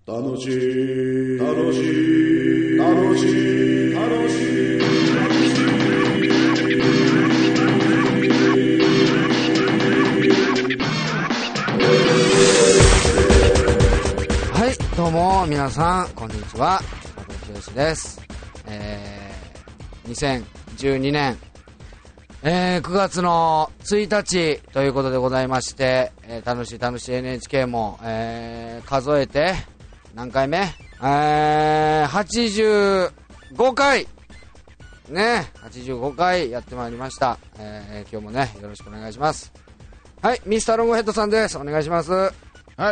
楽しい楽しい楽しい楽しいはい、どうも皆さんこんにちは、佐藤剛です。2012年、9月の1日ということでございまして、楽しい NHK も、数えて何回目、85回ね、85回やってまいりました。今日もねよろしくお願いします。はい、ミスターロングヘッドさんです。お願いします。 はい、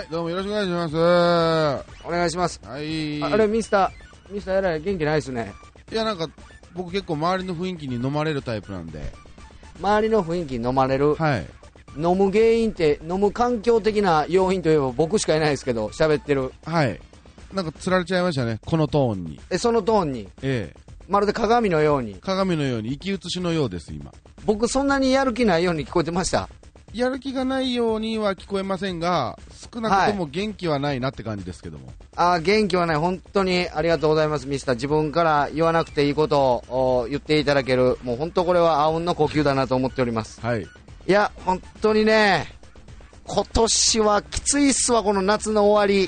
どうもよろしくお願いします。 お願いします。 はい。 あれミスターやらい元気ないですね。 いや、なんか僕結構周りの雰囲気に飲まれるタイプなんで。 周りの雰囲気に飲まれる。 はい。 飲む原因って飲む環境的な要因といえば僕しかいないですけど、喋ってる。 はい。なんか釣られちゃいましたね、このトーンに。 そのトーンに。まるで鏡のように。 鏡のように生き写しのようです今。 僕そんなにやる気ないように聞こえてました。 やる気がないようには聞こえませんが、少なくとも元気はないなって感じですけども。 元気はない。本当にありがとうございます、ミスター。自分から言わなくていいことを言っていただける。もう本当これはあうんの呼吸だなと思っております。 はい。 いや、本当にね、今年はきついっすわ、この夏の終わり。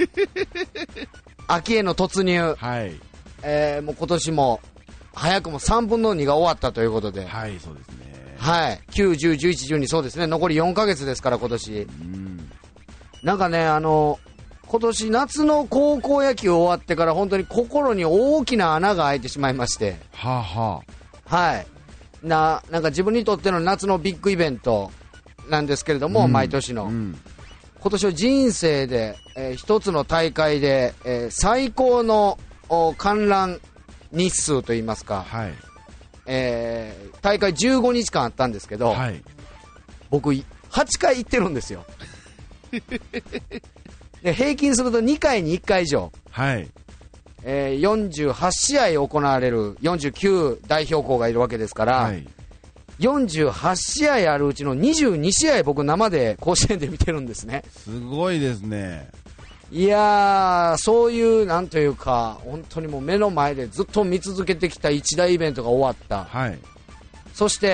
秋への突入。 はい。 もう今年も早くも3分の2が終わったということで。 はい、そうですね。 はい、9、10、11、12、そうですね、残り4ヶ月ですから今年。なんかね、今年夏の高校野球終わってから本当に心に大きな穴が開いてしまいまして、 はあはあ、はい、なんか自分にとっての夏のビッグイベントなんですけれども、毎年の、今年は人生で、一つの大会で、最高の観覧日数といいますか、 はい。 大会15日間あったんですけど、 はい、 僕8回行ってるんですよ。で平均すると2回に1回以上、 はい。 48試合行われる49代表校がいるわけですから、はい、48試合あるうちの22試合僕生で甲子園で見てるんですね。 すごいですね。 いやー、そういうなんというか本当にもう目の前でずっと見続けてきた一大イベントが終わった、 はい、 そして、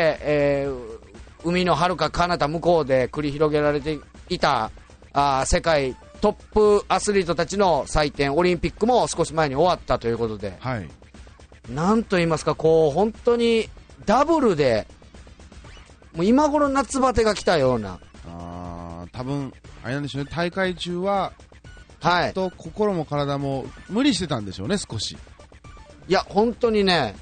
海の遥か彼方向こうで繰り広げられていた世界トップアスリートたちの祭典オリンピックも少し前に終わったということで、 はい、 なんと言いますか、こう本当にダブルでもう今頃夏バテが来たような。 多分あれなんでしょうね、大会中ははい、 と心も体も無理してたんでしょうね、少し。 いや本当にね、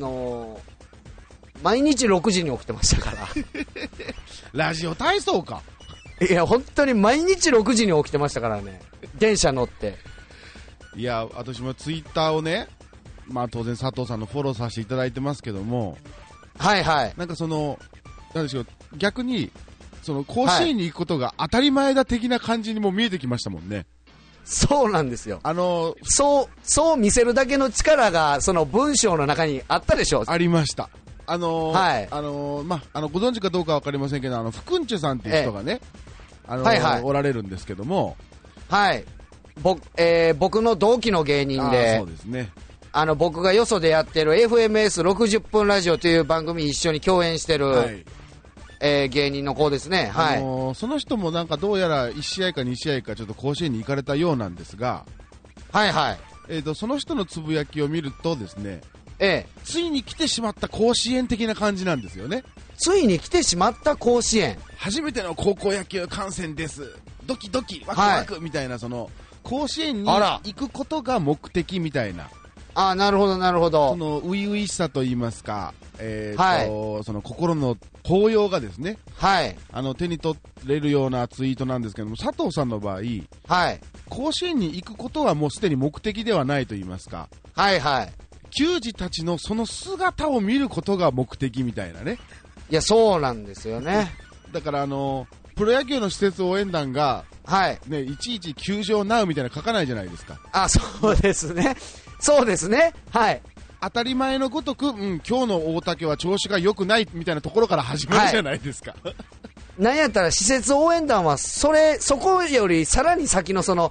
毎日6時に起きてましたからラジオ体操か。 いや本当に毎日6時に起きてましたからね、電車乗って。 いや私もツイッターをね、まあ当然佐藤さんのフォローさせていただいてますけども、 はいはい、 なんかなんでしょう、逆に甲子園に行くことが当たり前だ的な感じにも見えてきましたもんね。 そうなんですよ。そう見せるだけの力がその文章の中にあったでしょ。 ありました。 はい、 ご存知かどうかわかりませんけど、福んちゅさんっていう人がね、 はいはい、 おられるんですけども、 はい、僕の同期の芸人で、 そうですね、 僕がよそでやってる FMS60 分ラジオという番組に一緒に共演してる、はい、芸人の子ですね。はい、 その人もなんかどうやら1試合か2試合かちょっと甲子園に行かれたようなんですが、 はいはい、 その人のつぶやきを見るとですね、 ついに来てしまった甲子園的な感じなんですよね。 ついに来てしまった甲子園、 初めての高校野球観戦です、ドキドキワクワクみたいな、甲子園に行くことが目的みたいな。 なるほどなるほど。 初々しさと言いますか、心の高揚がですね、 はい、 手に取れるようなツイートなんですけども、佐藤さんの場合、 はい、 甲子園に行くことはもうすでに目的ではないと言いますか、 はいはい、 球児たちのその姿を見ることが目的みたいなね。 いやそうなんですよね。 だからプロ野球の施設応援団が、 はいね、いちいち球場ナウみたいなの書かないじゃないですか。 そうですね、そうですね、はい、 当たり前のごとく、今日の大竹は調子が良くないみたいなところから始まるじゃないですか、 なんやったら施設応援団はそこよりさらに先の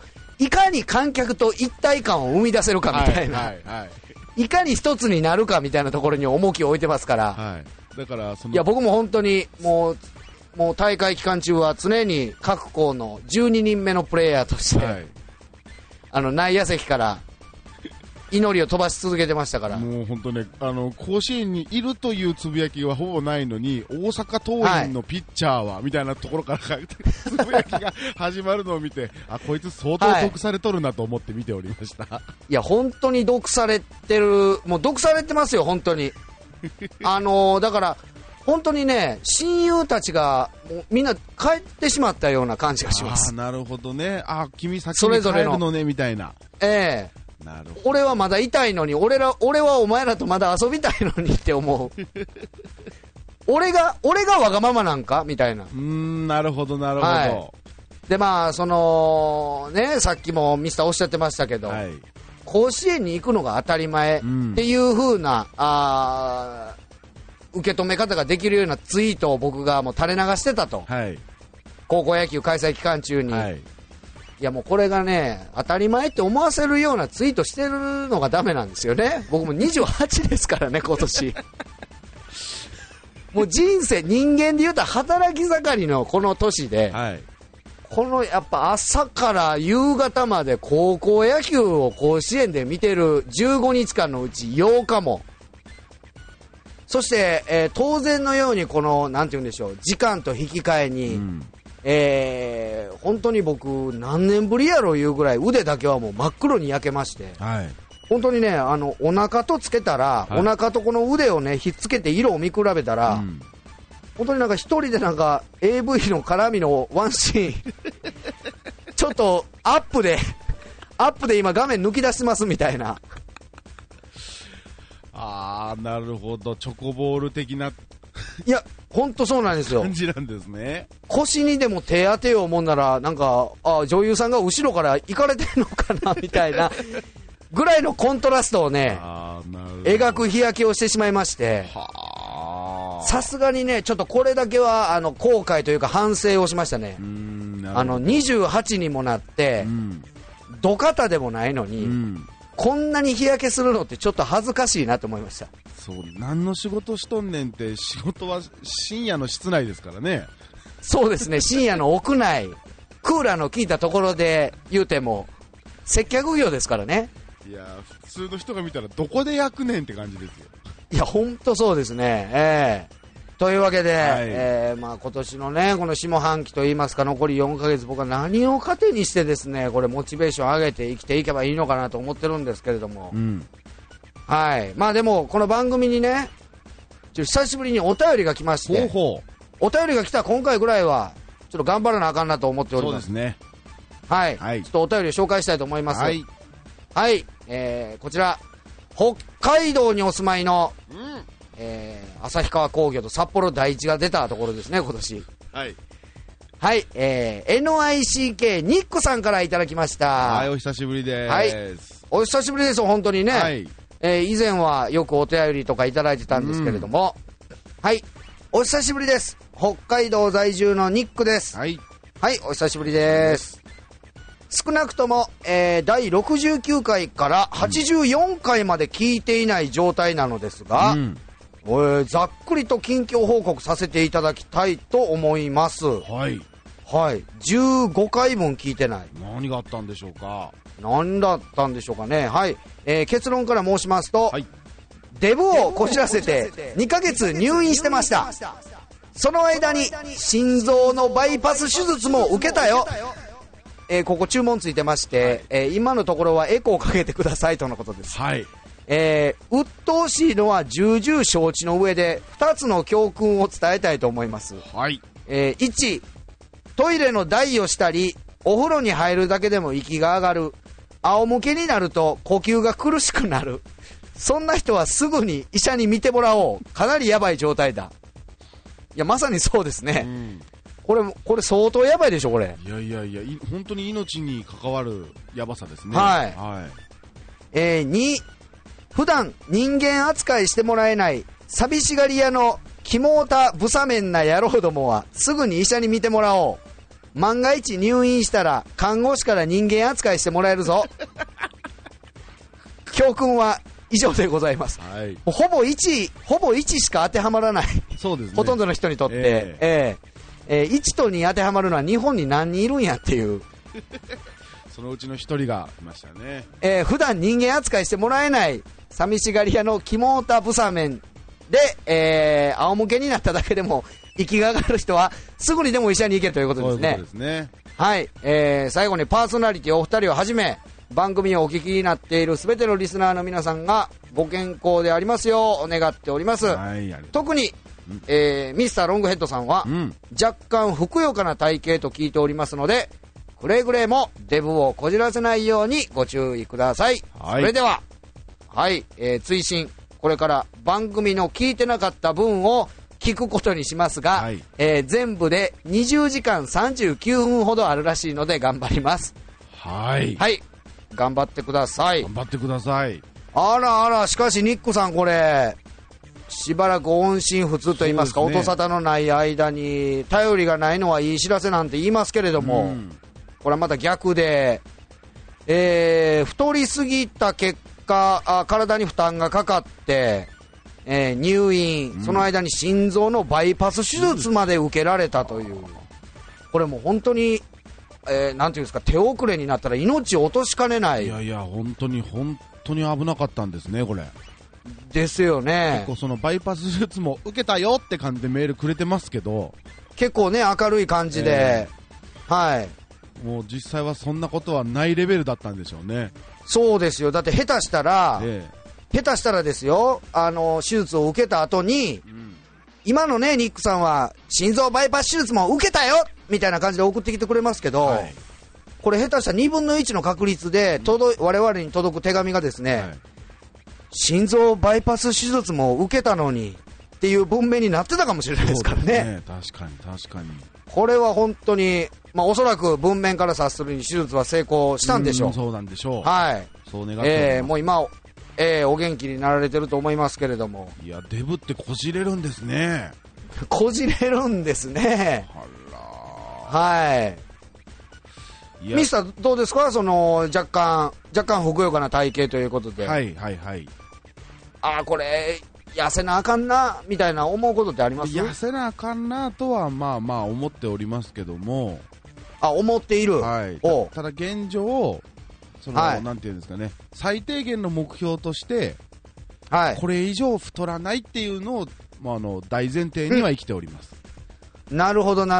いかに観客と一体感を生み出せるかみたいな、 はいはいはい、 いかに一つになるかみたいなところに重きを置いてますから、 はい、だからいや僕も本当にもう大会期間中は常に各校の12人目のプレイヤーとして、はい、内野席から祈りを飛ばし続けてましたから。 もう本当ね、甲子園にいるというつぶやきはほぼないのに、大阪桐蔭のピッチャーは、みたいなところからつぶやきが始まるのを見て、あ、こいつ相当毒されとるなと思って見ておりました。 いや、本当に毒されてる、もう毒されてますよ、本当に。だから、本当にね、親友たちがもうみんな帰ってしまったような感じがします。 あ、なるほどね。あ、君先に帰るのね、みたいな。 ええ、なるほど。俺はまだ痛いのに、俺はお前らとまだ遊びたいのにって思う。俺がわがままなんかみたいな。 なるほど、なるほど。はい、 で、まあ、ね、さっきもミスターおっしゃってましたけど、はい、甲子園に行くのが当たり前っていう風な、受け止め方ができるようなツイートを僕がもう垂れ流してたと。はい、高校野球開催期間中に。はい、いやもうこれがね、当たり前って思わせるようなツイートしてるのがダメなんですよね。僕も28ですからね、今年。もう人生、人間で言うと働き盛りのこの年で、はい、このやっぱ朝から夕方まで高校野球を甲子園で見てる15日間のうち8日も、そして、当然のようにこの、なんて言うんでしょう、時間と引き換えに、本当に僕何年ぶりやろういうぐらい腕だけはもう真っ黒に焼けまして、はい、本当にね、お腹とつけたら、はい、お腹とこの腕をねひっつけて色を見比べたら、本当になんか一人でなんか AV の絡みのワンシーンちょっとアップで今画面抜き出してますみたいな。 あー、なるほど、チョコボール的な。 いや、ほんとそうなんですよ。 感じなんですね。 腰にでも手当てようもんなら、なんか、女優さんが後ろから行かれてるのかなみたいなぐらいのコントラストをね、描く日焼けをしてしまいまして、さすがにね、ちょっとこれだけは後悔というか反省をしましたね。28にもなって、土方でもないのに、こんなに日焼けするのってちょっと恥ずかしいなと思いました。 そう、何の仕事しとんねんって、仕事は深夜の室内ですからね。 そうですね、深夜の屋内、クーラーの効いたところで言うても接客業ですからね。 いや、普通の人が見たらどこで焼くねんって感じですよ。 いや、ほんとそうですね。というわけで、はい、まあ、今年のね、この下半期といいますか、残り4ヶ月、僕は何を糧にしてですね、これモチベーション上げて生きていけばいいのかなと思ってるんですけれども、はい。まあでも、この番組にね、久しぶりにお便りが来まして、お便りが来た今回ぐらいは、ちょっと頑張らなあかんなと思っております。 そうですね。 はい。はい、ちょっとお便りを紹介したいと思います。はい。はい。こちら、北海道にお住まいの、旭川工業と札幌第一が出たところですね、今年。はい。はい。NICK ニックさんからいただきました。 はい、お久しぶりです。 はい。お久しぶりです、本当にね。はい。以前はよくお便りとかいただいてたんですけれども、はい。お久しぶりです。北海道在住のニックです。はい。はい、お久しぶりです。少なくとも、第69回から84回まで聞いていない状態なのですが、ざっくりと近況報告させていただきたいと思います。はい。はい。15回分聞いてない。 何があったんでしょうか。 何だったんでしょうかね。はい。結論から申しますと、はい、デブをこじらせて2ヶ月入院してました。その間に心臓のバイパス手術も受けたよ。ここ注文ついてまして、はい、今のところはエコーをかけてくださいとのことです。はい。鬱陶しいのは重々承知の上で2つの教訓を伝えたいと思います。はい。1、トイレの台をしたりお風呂に入るだけでも息が上がる、仰向けになると呼吸が苦しくなる、そんな人はすぐに医者に診てもらおう、かなりやばい状態だ。いや、まさにそうですね。これ相当やばいでしょ、これ。 いやいやいや、本当に命に関わるやばさですね。 はい。はい。2、普段人間扱いしてもらえない寂しがり屋のキモータブサメンな野郎どもはすぐに医者に診てもらおう。 万が一入院したら看護師から人間扱いしてもらえるぞ。教訓は以上でございます。 はい。 ほぼ1しか当てはまらない。 そうですね。 ほとんどの人にとって、1と2当てはまるのは日本に何人いるんやっていう。 そのうちの一人がいましたね。 普段人間扱いしてもらえない寂しがり屋の肝田ブサメンで、仰向けになっただけでも息が上がる人はすぐにでも医者に行けということですね。 そういうことですね。 はい、最後にパーソナリティお二人をはじめ番組をお聞きになっているすべてのリスナーの皆さんがご健康でありますよう願っております。 はい、 特に、ミスターロングヘッドさんは、若干ふくよかな体型と聞いておりますので、くれぐれもデブをこじらせないようにご注意ください。 はい、 それでは、はい、追伸これから番組の聞いてなかった分を聞くことにしますが、 はい、 全部で20時間39分ほどあるらしいので頑張ります。 はい。 はい。頑張ってください。 頑張ってください。 あらあら、しかしニックさんこれ、しばらく音信不通と言いますか、音沙汰のない間に、頼りがないのはいい知らせなんて言いますけれども、これはまた逆で、太りすぎた結果、体に負担がかかって、入院、その間に心臓のバイパス手術まで受けられたという、これもう本当に、なんていうんですか、手遅れになったら命を落としかねない。 いやいや、本当に危なかったんですね、これ。 ですよね。 結構そのバイパス手術も受けたよって感じでメールくれてますけど、 結構ね、明るい感じで、はい。 もう実際はそんなことはないレベルだったんでしょうね。 そうですよ。だって下手したらですよ、手術を受けた後に、今のね、ニックさんは心臓バイパス手術も受けたよみたいな感じで送ってきてくれますけど、これ下手したら2分の1の確率で我々に届く手紙がですね、心臓バイパス手術も受けたのにっていう文面になってたかもしれないですからね。 確かに。 これは本当に、おそらく文面から察するに手術は成功したんでしょう。 そうなんでしょう。 はい。 そう願っております。 もう今、お元気になられてると思いますけれども。 いや、デブってこじれるんですね。 こじれるんですね。はい。ミスターどうですか、その若干ふくよかな体型ということで。 はい。 これ痩せなあかんなみたいな思うことってあります？ 痩せなあかんなとはまあ思っておりますけども。 思っている。 はい。ただ現状、なんていうんですかね、最低限の目標として、これ以上太らないっていうのを、大前提には生きております。 なるほど。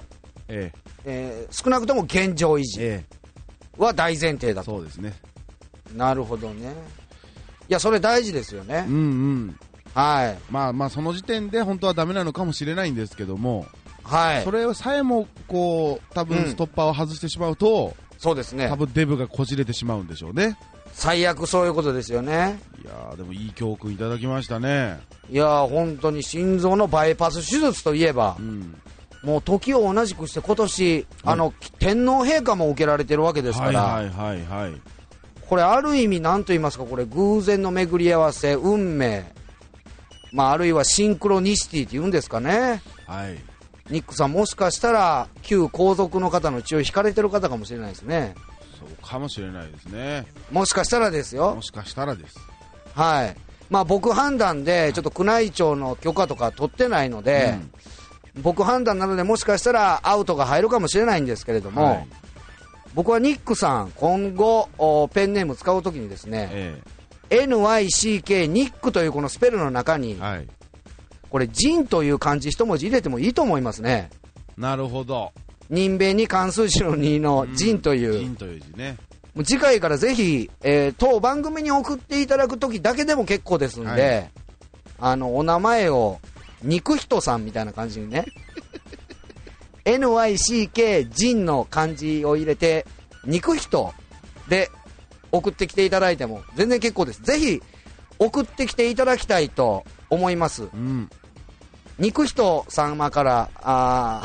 少なくとも現状維持は大前提だと。 そうですね。 なるほどね。いや、それ大事ですよね。はい。 その時点で本当はダメなのかもしれないんですけども、 はい。 それさえも多分ストッパーを外してしまうと、 そうですね。 多分デブがこじれてしまうんでしょうね。 最悪そういうことですよね。 いやー、でもいい教訓いただきましたね。 いやー、本当に心臓のバイパス手術といえば、もう時を同じくして今年、天皇陛下も受けられてるわけですから、これある意味何と言いますか、これ偶然の巡り合わせ、運命、あるいはシンクロニシティって言うんですかね。ニックさん、もしかしたら旧皇族の方の血を引かれてる方かもしれないですね。 そうかもしれないですね。 もしかしたらですよ。 もしかしたらです。 はい。僕判断でちょっと宮内庁の許可とか取ってないので、僕判断なのでもしかしたらアウトが入るかもしれないんですけれども、僕はニックさん今後ペンネーム使うときにですね、NYCK ニックというこのスペルの中に、これジンという漢字一文字入れてもいいと思いますね。 なるほど。 人弁に漢数字の2のジンという、 ジンという字ね。 もう次回からぜひ、当番組に送っていただくときだけでも結構ですんで、お名前を肉人さんみたいな感じにねNYCK ジンの漢字を入れて肉人で送ってきていただいても全然結構です。ぜひ送ってきていただきたいと思います。肉人様から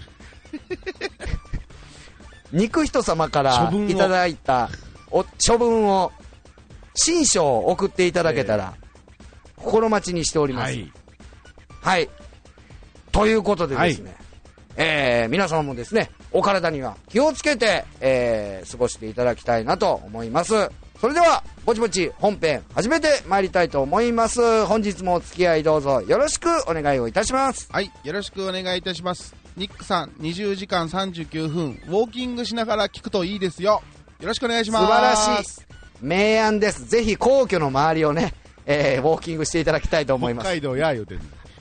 肉人様からいただいた処分を親書を送っていただけたら心待ちにしております。はい。ということでですね、 皆様もですね、お体には気をつけて、過ごしていただきたいなと思います。それでは、ぼちぼち本編始めてまいりたいと思います。本日もお付き合いどうぞよろしくお願いをいたします。 はい、よろしくお願いいたします。ニックさん、20時間39分、ウォーキングしながら聞くといいですよ。よろしくお願いします。 素晴らしい。明暗です。ぜひ皇居の周りをね、ウォーキングしていただきたいと思います。 北海道や言うてんの。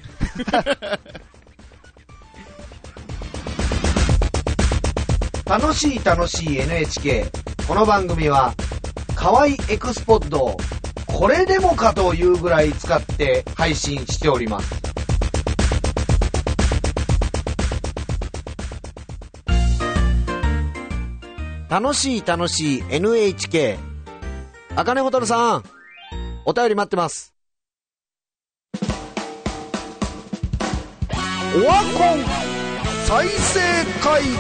楽しい NHK。 この番組は河合エクスポッドをこれでもかというぐらい使って配信しております。楽しい NHK。 茜ほたるさん、お便り待ってます。オワコン再生会議。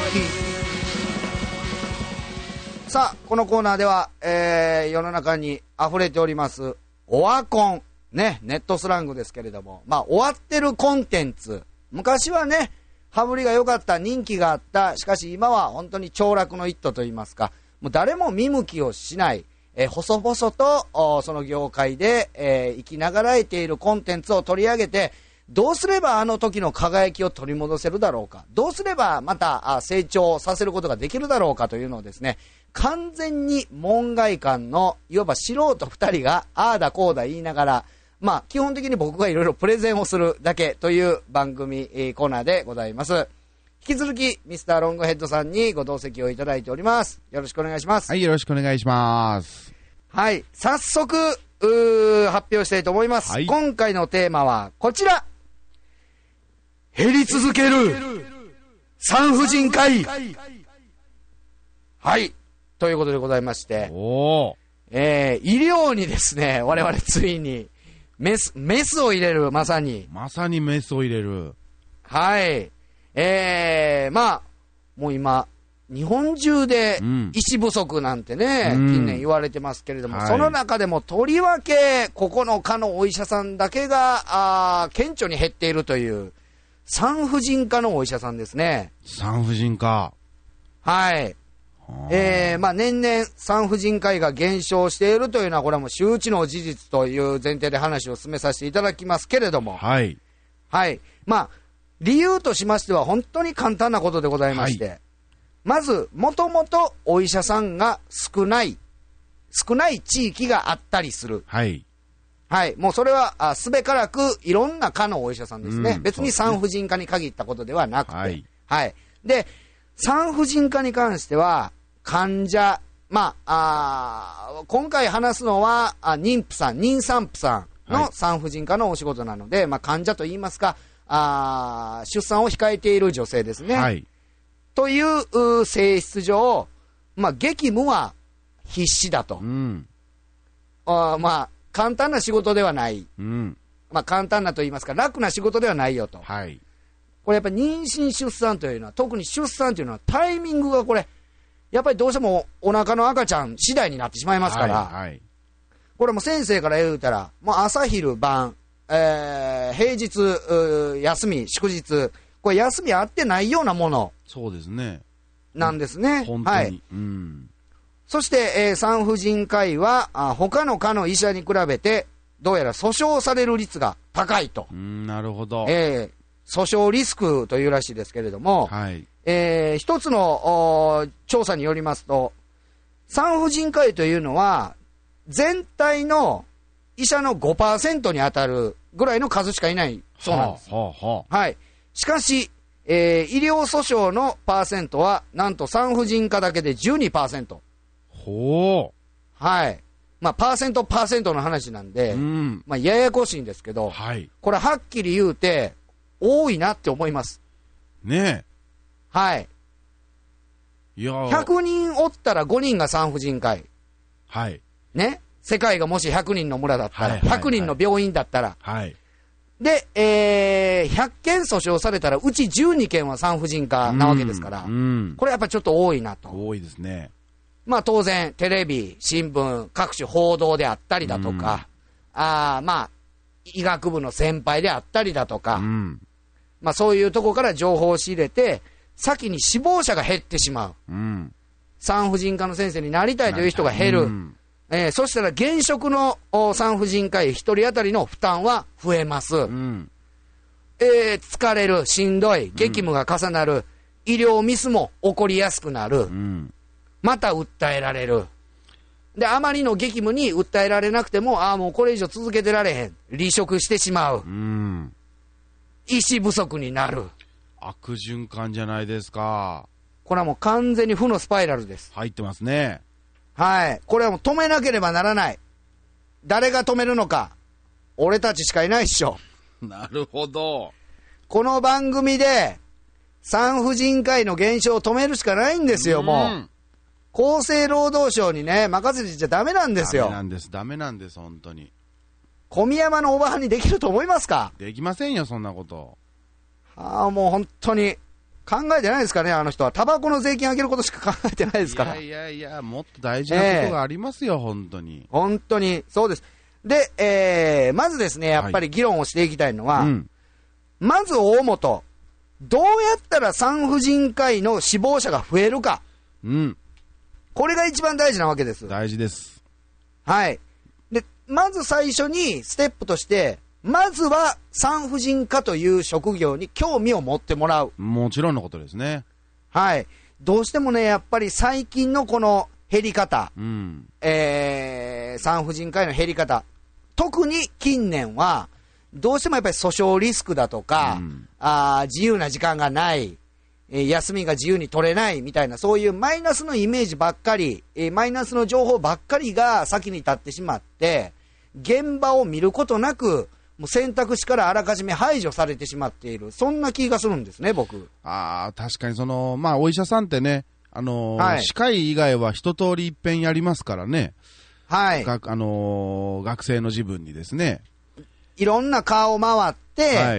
さあ、このコーナーでは、世の中に溢れておりますオワコンね、ネットスラングですけれども、終わってるコンテンツ、昔はね羽振りが良かった、人気があった。しかし今は本当に凋落の一途といいますか、もう誰も見向きをしない、細々とその業界で、生きながらえているコンテンツを取り上げて、どうすればあの時の輝きを取り戻せるだろうか、どうすればまた成長させることができるだろうかというのをですね、完全に門外漢のいわば素人2人がああだこうだ言いながら、基本的に僕がいろいろプレゼンをするだけという番組、コーナーでございます。引き続きミスターロングヘッドさんにご同席をいただいております。よろしくお願いします。 はい、よろしくお願いします。 はい、早速発表したいと思います。はい、今回のテーマはこちら。減り続ける産婦人科医。はい、ということでございまして、医療にですね、我々ついにメスを入れる、まさにメスを入れる。 はい。もう今日本中で医師不足なんてね、近年言われてますけれども、その中でもとりわけ9日のお医者さんだけが顕著に減っているという産婦人科のお医者さんですね。 産婦人科。 はい。年々産婦人科医が減少しているというのは、これはもう周知の事実という前提で話を進めさせていただきますけれども、 はい。 はい。理由としましては本当に簡単なことでございまして、まず、もともとお医者さんが少ない地域があったりする。 はい。 はい。もうそれは、すべからくいろんな科のお医者さんですね。別に産婦人科に限ったことではなくて。はい。はい。で、産婦人科に関しては、患者、今回話すのは、妊産婦さんの産婦人科のお仕事なので、患者といいますか、出産を控えている女性ですね。はい。という性質上、激務は必至だと。簡単な仕事ではない。簡単なと言いますか、楽な仕事ではないよと。はい。これやっぱり妊娠出産というのは、特に出産というのはタイミングがこれ、やっぱりどうしてもお腹の赤ちゃん次第になってしまいますから、はいはい、これも先生から言うたら、もう朝昼晩、平日、休み、祝日、これ休みあってないようなもの。 そうですね。 なんですね。 本当に。はい。 そして、産婦人科医は他の科の医者に比べて、どうやら訴訟される率が高いと。 なるほど。 訴訟リスクというらしいですけれども、はい。一つの調査によりますと、産婦人科医というのは、全体の医者の 5% に当たるぐらいの数しかいないそうなんです。はい。しかし、医療訴訟のパーセントは、なんと産婦人科だけで 12%。 ほう。 はい。パーセントの話なんで、ややこしいんですけど、はい。これはっきり言うて、多いなって思います。 ねえ。 はい。 いや 100人おったら5人が産婦人科医。 はい。 ね。世界がもし100人の村だったら、100人の病院だったら。 はい。 で、100件訴訟されたら、うち12件は産婦人科なわけですから、これやっぱちょっと多いなと。 多いですね。 当然、テレビ、新聞、各種報道であったりだとか、医学部の先輩であったりだとか、 まあそういうとこから情報を仕入れて、先に死亡者が減ってしまう。 うん。 産婦人科の先生になりたいという人が減る。そしたら現職の産婦人科医1人当たりの負担は増えます。疲れる、しんどい、激務が重なる、医療ミスも起こりやすくなる。また訴えられる。で、あまりの激務に訴えられなくても、もうこれ以上続けてられへん。離職してしまう。医師不足になる。 悪循環じゃないですか。 これはもう完全に負のスパイラルです。 入ってますね。 はい。これはもう止めなければならない。誰が止めるのか。俺たちしかいないっしょ。 なるほど。 この番組で産婦人科医の減少を止めるしかないんですよ、もう。厚生労働省にね、任せてちゃダメなんですよ。 ダメなんです、本当に。 小宮山のおばはんにできると思いますか？ できませんよ、そんなこと。 もう本当に。考えてないですかね、あの人は。タバコの税金上げることしか考えてないですから。 いや、もっと大事なことがありますよ、本当に。 本当に、そうです。で、まずですね、やっぱり議論をしていきたいのは、まず大元、どうやったら産婦人科医の死亡者が増えるか。これが一番大事なわけです。 大事です。 はい。で、まず最初にステップとして、まずは産婦人科という職業に興味を持ってもらう。 もちろんのことですね。 はい。どうしてもね、やっぱり最近のこの減り方、産婦人科医の減り方、特に近年は、どうしてもやっぱり訴訟リスクだとか、自由な時間がない、休みが自由に取れないみたいな、そういうマイナスのイメージばっかり、マイナスの情報ばっかりが先に立ってしまって、現場を見ることなく、もう選択肢からあらかじめ排除されてしまっている。そんな気がするんですね、僕。 確かにお医者さんってね、歯科医以外は一通り一遍やりますからね。はい。学生の自分にですね。 いろんな科を回って、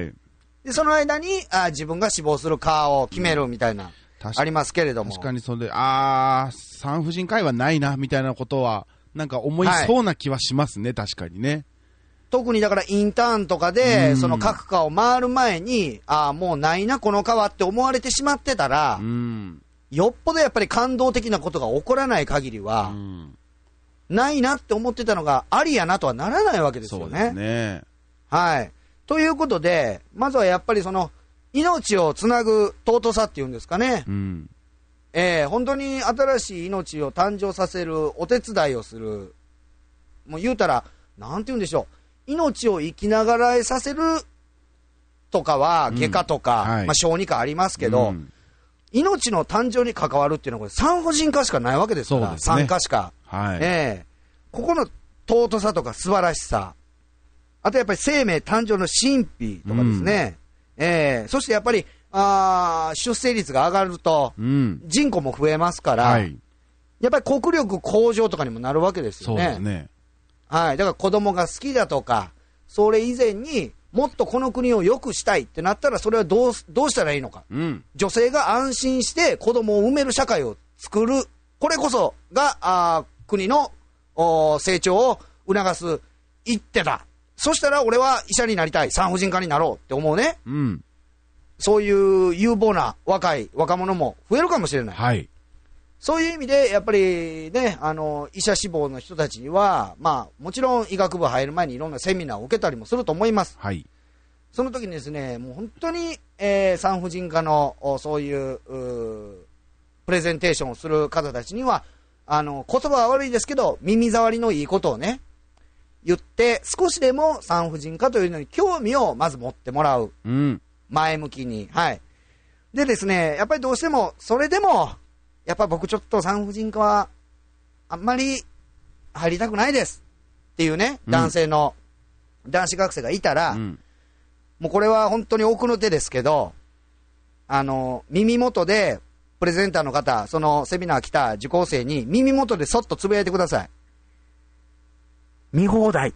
で、その間に、自分が死亡する科を決めるみたいな、ありますけれども。 確かにそれで、産婦人科医はないな、みたいなことは、なんか思いそうな気はしますね、確かにね。 特にだからインターンとかで、その各科を回る前に、もうないな、この科はって思われてしまってたら、よっぽどやっぱり感動的なことが起こらない限りは、ないなって思ってたのがありやなとはならないわけですよね。そうですね。はい。ということで、まずはやっぱりその、命をつなぐ尊さっていうんですかね。本当に新しい命を誕生させるお手伝いをする。もう言うたら、なんて言うんでしょう。命を生きながらえさせるとかは外科とか、小児科ありますけど、命の誕生に関わるっていうのはこれ産婦人科しかないわけですから、産科しか。ここの尊さとか素晴らしさ、あとやっぱり生命誕生の神秘とかですね、そしてやっぱり出生率が上がると、人口も増えますから、やっぱり国力向上とかにもなるわけですよね。そうですね。はい。だから子供が好きだとか、それ以前にもっとこの国を良くしたいってなったら、それはどうしたらいいのか。女性が安心して子供を産める社会を作る。これこそが、国の成長を促す一手だ。そしたら俺は医者になりたい。産婦人科になろうって思うね。そういう有望な若者も増えるかもしれない。はい。そういう意味で、やっぱりね、医者志望の人たちには、もちろん医学部入る前にいろんなセミナーを受けたりもすると思います。はい。その時にですね、もう本当に、産婦人科の、そういう、プレゼンテーションをする方たちには、言葉は悪いですけど、耳障りのいいことをね、言って、少しでも産婦人科というのに興味をまず持ってもらう。前向きに。はい。でですね、やっぱりどうしても、それでも、やっぱ僕ちょっと産婦人科はあんまり入りたくないですっていうね、男子学生がいたら、もうこれは本当に奥の手ですけど、耳元でプレゼンターの方、そのセミナー来た受講生に耳元でそっとつぶやいてください。見放題って。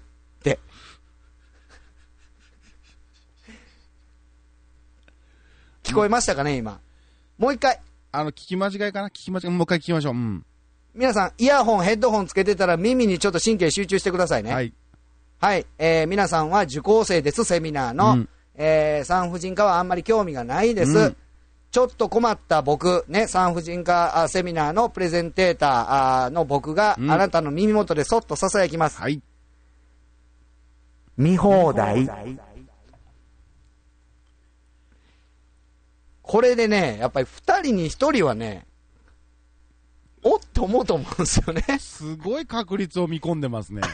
聞こえましたかね、今。もう一回。 聞き間違いかな、もう一回聞きましょう。 皆さん、イヤホン、ヘッドホンつけてたら耳にちょっと神経集中してくださいね。はい。はい。皆さんは受講生です、セミナーの。 産婦人科はあんまり興味がないです。 うんちょっと困った僕、ね、産婦人科セミナーのプレゼンテーターの僕が、あなたの耳元でそっと囁きます。 はい。 見放題。これでね、やっぱり2人に1人はね、おって思うと思うんですよね。 すごい確率を見込んでますね。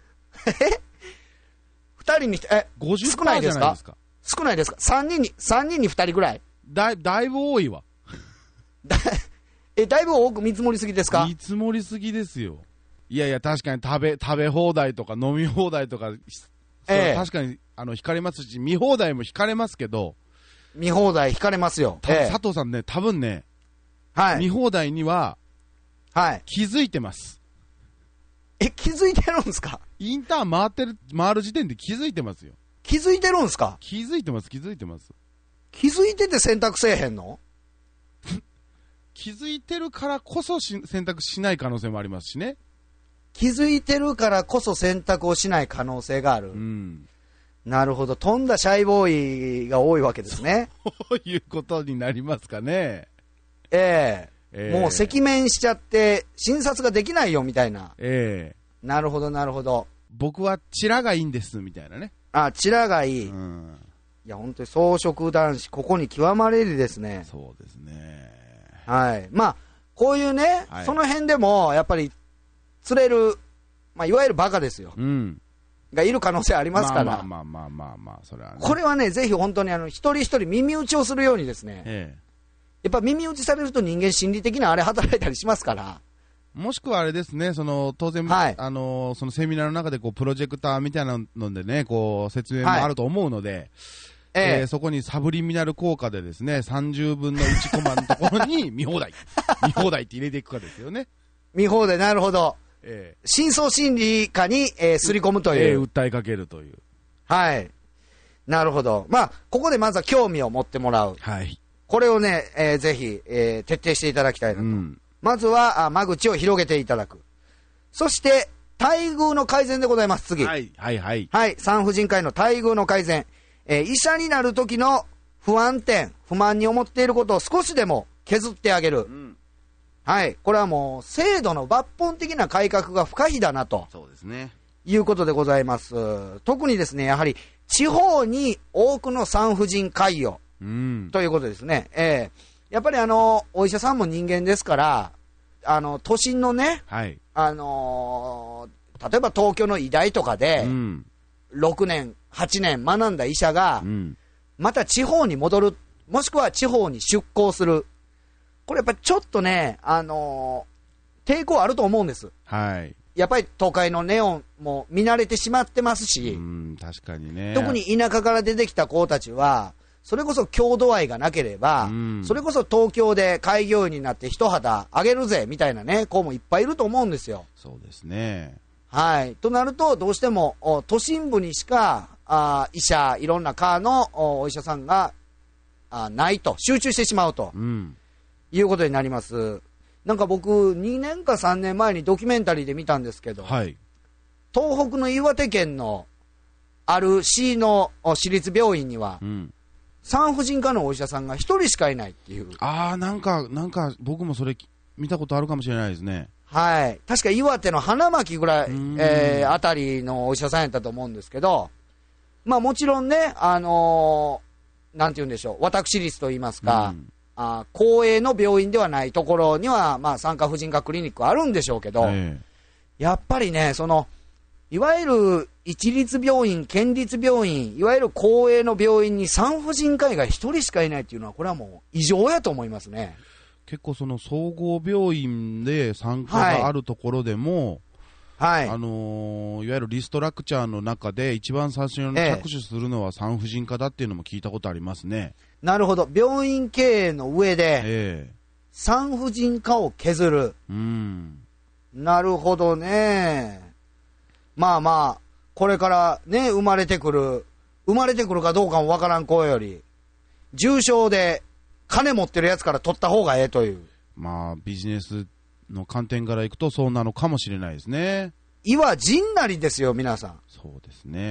2人に、 50% 少ないですか？ じゃないですか。 少ないですか？ 3人に2人ぐらいだいぶ多いわ。 だいぶ多く見積もりすぎですか？ 見積もりすぎですよ。いやいや、確かに食べ放題とか飲み放題とか、それは確かに惹かれますし、見放題も惹かれますけど、 見放題引かれますよ。 佐藤さんね、多分ね、 はい。 見放題にははい。 気づいてます。 気づいてるんですか？ インターン回る時点で気づいてますよ。 気づいてるんですか？ 気づいてます。気づいてて選択せえへんの？ 気づいてるからこそ選択しない可能性もありますしね。 気づいてるからこそ選択をしない可能性がある。 うん。 なるほど。飛んだシャイボーイが多いわけですね。 そういうことになりますかね。 もう赤面しちゃって診察ができないよみたいな。なるほどなるほど。 僕はチラがいいんですみたいなね。 チラがいい。 うん。 いや本当に草食男子ここに極まれりですね。 そうですね。 はい。まあこういうね、 はい、 その辺でもやっぱり釣れる、まあいわゆるバカですよ。 うん。 がいる可能性ありますから。 まあ、それはね。 これはね、ぜひ本当に一人一人耳打ちをするようにですね。やっぱ耳打ちされると人間心理的なあれ働いたりしますから。 もしくはあれですね、当然、 はい、 そのセミナーの中でプロジェクターみたいなのでね、説明もあると思うので、そこにサブリミナル効果でですね、30分の1コマのところに見放題って入れていくかですよね。 見放題、なるほど。深層心理下に、すり込むという、 訴えかけるという。 はい。なるほど。まあ、ここでまずは興味を持ってもらう。 はい。 これをね、ぜひ、徹底していただきたいなと。まずは、間口を広げていただく。そして、待遇の改善でございます、次。はい。産婦人科医の待遇の改善。医者になる時の不安点、不満に思っていることを少しでも削ってあげる。はい。これはもう、制度の抜本的な改革が不可避だなと。 そうですね。 いうことでございます。特にですね、やはり、地方に多くの産婦人科医を、ということですね。やっぱりお医者さんも人間ですから、都心のね、 はい、 例えば東京の医大とかで、6年、8年学んだ医者が、また地方に戻る、もしくは地方に出向する。これやっぱりちょっとね、抵抗あると思うんです。 はい。 やっぱり都会のネオンも見慣れてしまってますし、 確かにね。 特に田舎から出てきた子たちは、それこそ郷土愛がなければ、それこそ東京で開業医になって一肌あげるぜみたいなね、子もいっぱいいると思うんですよ。 そうですね。 はい。となると、どうしても都心部にしか医者、いろんな科のお医者さんがないと、集中してしまうと、いうことになります。なんか僕、2年か3年前にドキュメンタリーで見たんですけど、 はい、 東北の岩手県のある市の私立病院には、産婦人科のお医者さんが1人しかいないっていう。 なんか僕もそれ見たことあるかもしれないですね。 はい。確か岩手の花巻ぐらい、あたりのお医者さんやったと思うんですけど、まあもちろんね、なんて言うんでしょう、私立と言いますか、公営の病院ではないところには、まあ産科婦人科クリニックあるんでしょうけど、やっぱりね、いわゆる一律病院、県立病院、いわゆる公営の病院に産婦人科医が一人しかいないっていうのは、これはもう異常やと思いますね。 結構総合病院で産科があるところでも、いわゆるリストラクチャーの中で一番最初に着手するのは産婦人科だっていうのも聞いたことありますね。 なるほど。病院経営の上で、産婦人科を削る。なるほどね。まあまあ、これからね、生まれてくるかどうかもわからん子より、重症で金持ってるやつから取った方がええという。 まあ、ビジネスの観点からいくとそうなのかもしれないですね。 医は仁なりですよ、皆さん。 そうですね。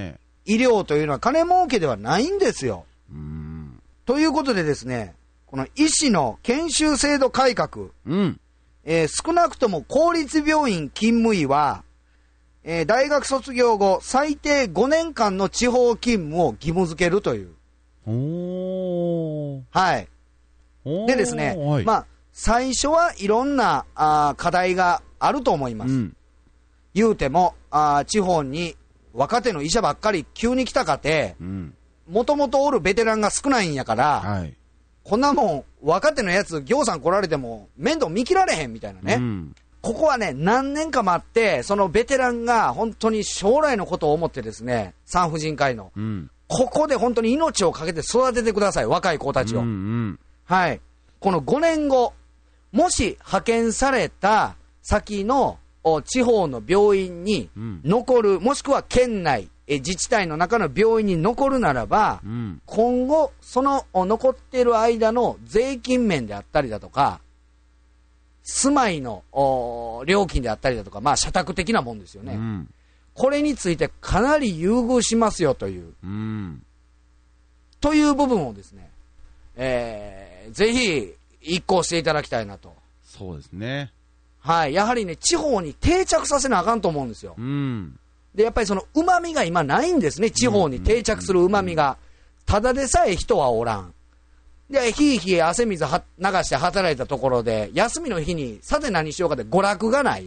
医療というのは金儲けではないんですよ。ということでですね、この医師の研修制度改革、少なくとも公立病院勤務医は、大学卒業後最低5年間の地方勤務を義務付けるという。はい。でですね、まあ、最初はいろんな課題があると思います。言うても、地方に若手の医者ばっかり急に来たかて、もともとおるベテランが少ないんやから、こんなもん、若手のやつ、行さん来られても面倒見切られへんみたいなね。ここはね、何年か待って、そのベテランが本当に将来のことを思ってですね、産婦人科医の、ここで本当に命をかけて育ててください、若い子たちを。はい。この5年後、もし派遣された先の地方の病院に残る、もしくは県内、自治体の中の病院に残るならば、今後、その残っている間の税金面であったりだとか、住まいの料金であったりだとか、まあ、社宅的なもんですよね。これについてかなり優遇しますよという、という部分をですね、ぜひ一行していただきたいなと。 そうですね。 はい。やはりね、地方に定着させなあかんと思うんですよ。で、やっぱりその旨味が今ないんですね。地方に定着する旨味が。ただでさえ人はおらん。で、ひいひい汗水流して働いたところで、休みの日にさて何しようかで娯楽がない。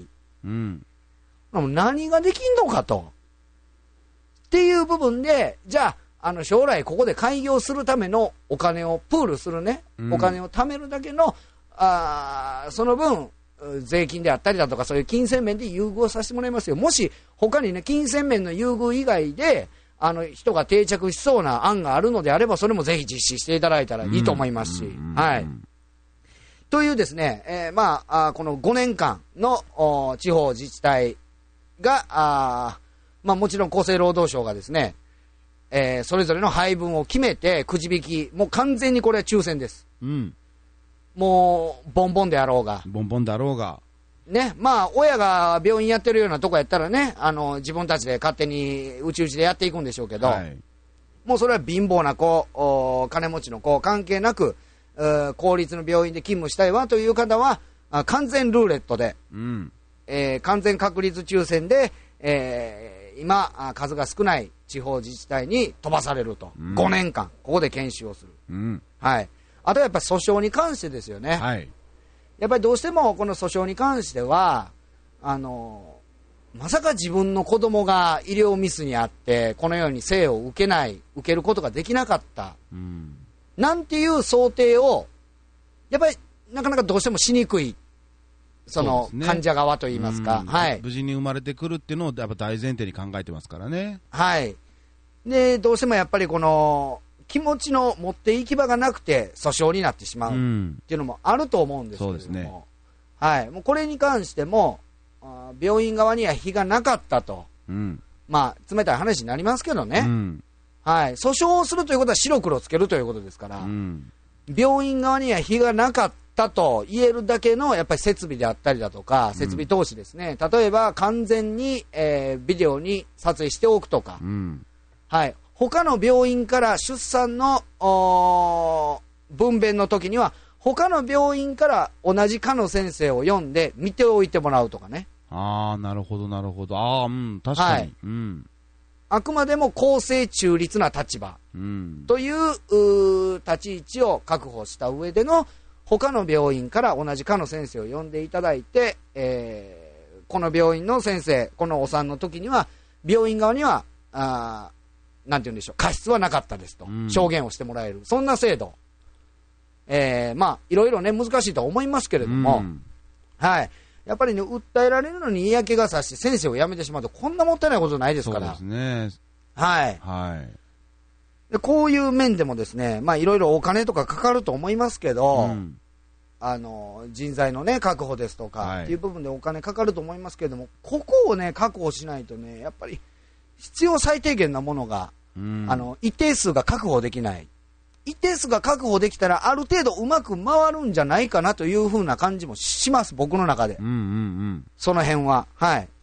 何ができんのかと。っていう部分で、じゃあ、将来ここで開業するためのお金をプールするね、お金を貯めるだけの、その分、税金であったりだとか、そういう金銭面で優遇をさせてもらいますよ。もし、他にね、金銭面の優遇以外で、人が定着しそうな案があるのであれば、それもぜひ実施していただいたらいいと思いますし、はい。というですね、まあ、この5年間の地方自治体が、まあもちろん厚生労働省がですね、それぞれの配分を決めて、くじ引き、もう完全にこれは抽選です。もう、ボンボンであろうが。ね、まあ、親が病院やってるようなとこやったらね、自分たちで勝手にうちうちでやっていくんでしょうけど、もうそれは貧乏な子、金持ちの子、関係なく、公立の病院で勤務したいわという方は、完全ルーレットで、完全確率抽選で、今、数が少ない地方自治体に飛ばされると。5年間、ここで研修をする。はい。あとはやっぱり訴訟に関してですよね。やっぱりどうしてもこの訴訟に関しては、まさか自分の子供が医療ミスにあって、このように生を受けることができなかった。なんていう想定を、やっぱりなかなかどうしてもしにくい。その患者側といいますか。 無事に生まれてくるっていうのをやっぱ大前提に考えてますからね。 はい。で、どうしてもやっぱりこの、気持ちの持って行き場がなくて訴訟になってしまうっていうのもあると思うんですけれども、はい、もうこれに関しても病院側には非がなかったと、まあ冷たい話になりますけどね、はい、訴訟をするということは白黒つけるということですから、病院側には非がなかったと言えるだけのやっぱり設備であったりだとか、設備投資ですね、例えば完全に、ビデオに撮影しておくとか、はい、他の病院から出産の分娩の時には他の病院から同じ科の先生を呼んで見ておいてもらうとかね。 なるほどなるほど。確かに、 あくまでも公正中立な立場、という立ち位置を確保した上での他の病院から同じ科の先生を呼んでいただいて、この病院の先生、このお産の時には病院側にはなんて言うんでしょう、過失はなかったですと、証言をしてもらえる、そんな制度、まあいろいろね難しいとは思いますけれども、はい、やっぱりね訴えられるのに嫌気がさして先生を辞めてしまうとこんなもったいないことないですから。 そうですね。 はい。でこういう面でもですね、まあいろいろお金とかかかると思いますけど、人材のね確保ですとか、っていう部分でお金かかると思いますけれども、ここをね確保しないとねやっぱり必要最低限なものが、一定数が確保できない。一定数が確保できたらある程度うまく回るんじゃないかなというふうな感じもします、僕の中で。その辺は。はい。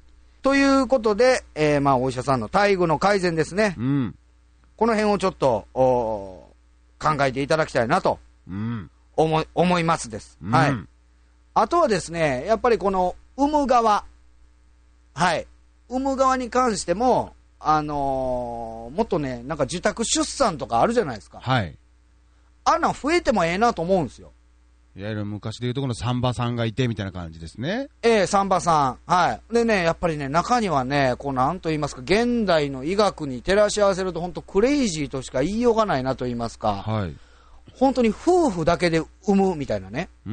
ということで、お医者さんの待遇の改善ですね。 うん。 この辺をちょっと、考えていただきたいなと、思いますです。はい。あとはですね、やっぱりこの、産む側。はい。産む側に関しても、もっとね、なんか受託出産とかあるじゃないですか。 はい。 あんなん増えてもええなと思うんですよ。 いわゆる昔でいうとこのサンバさんがいてみたいな感じですね。 サンバさん。はい。でね、やっぱりね、中にはね、こうなんと言いますか、現代の医学に照らし合わせると本当クレイジーとしか言いようがないなと言いますか。 はい。 本当に夫婦だけで産むみたいなね。 うん。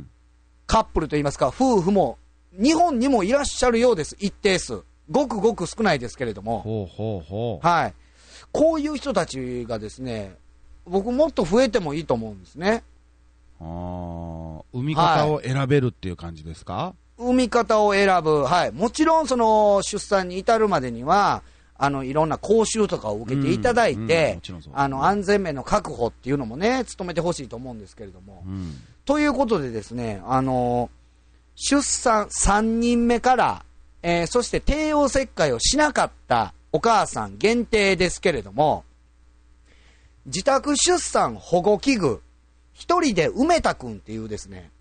カップルと言いますか、夫婦も、日本にもいらっしゃるようです。一定数。ごくごく少ないですけれども。 ほうほうほう。 はい。こういう人たちがですね、僕もっと増えてもいいと思うんですね。 産み方を選べるっていう感じですか？ 産み方を選ぶ。はい。もちろん、その、出産に至るまでには、いろんな講習とかを受けていただいて、安全面の確保っていうのもね、努めてほしいと思うんですけれども。ということでですね、出産3人目から、そして帝王切開をしなかったお母さん限定ですけれども、自宅出産保護器具、一人で梅田くんっていうですね、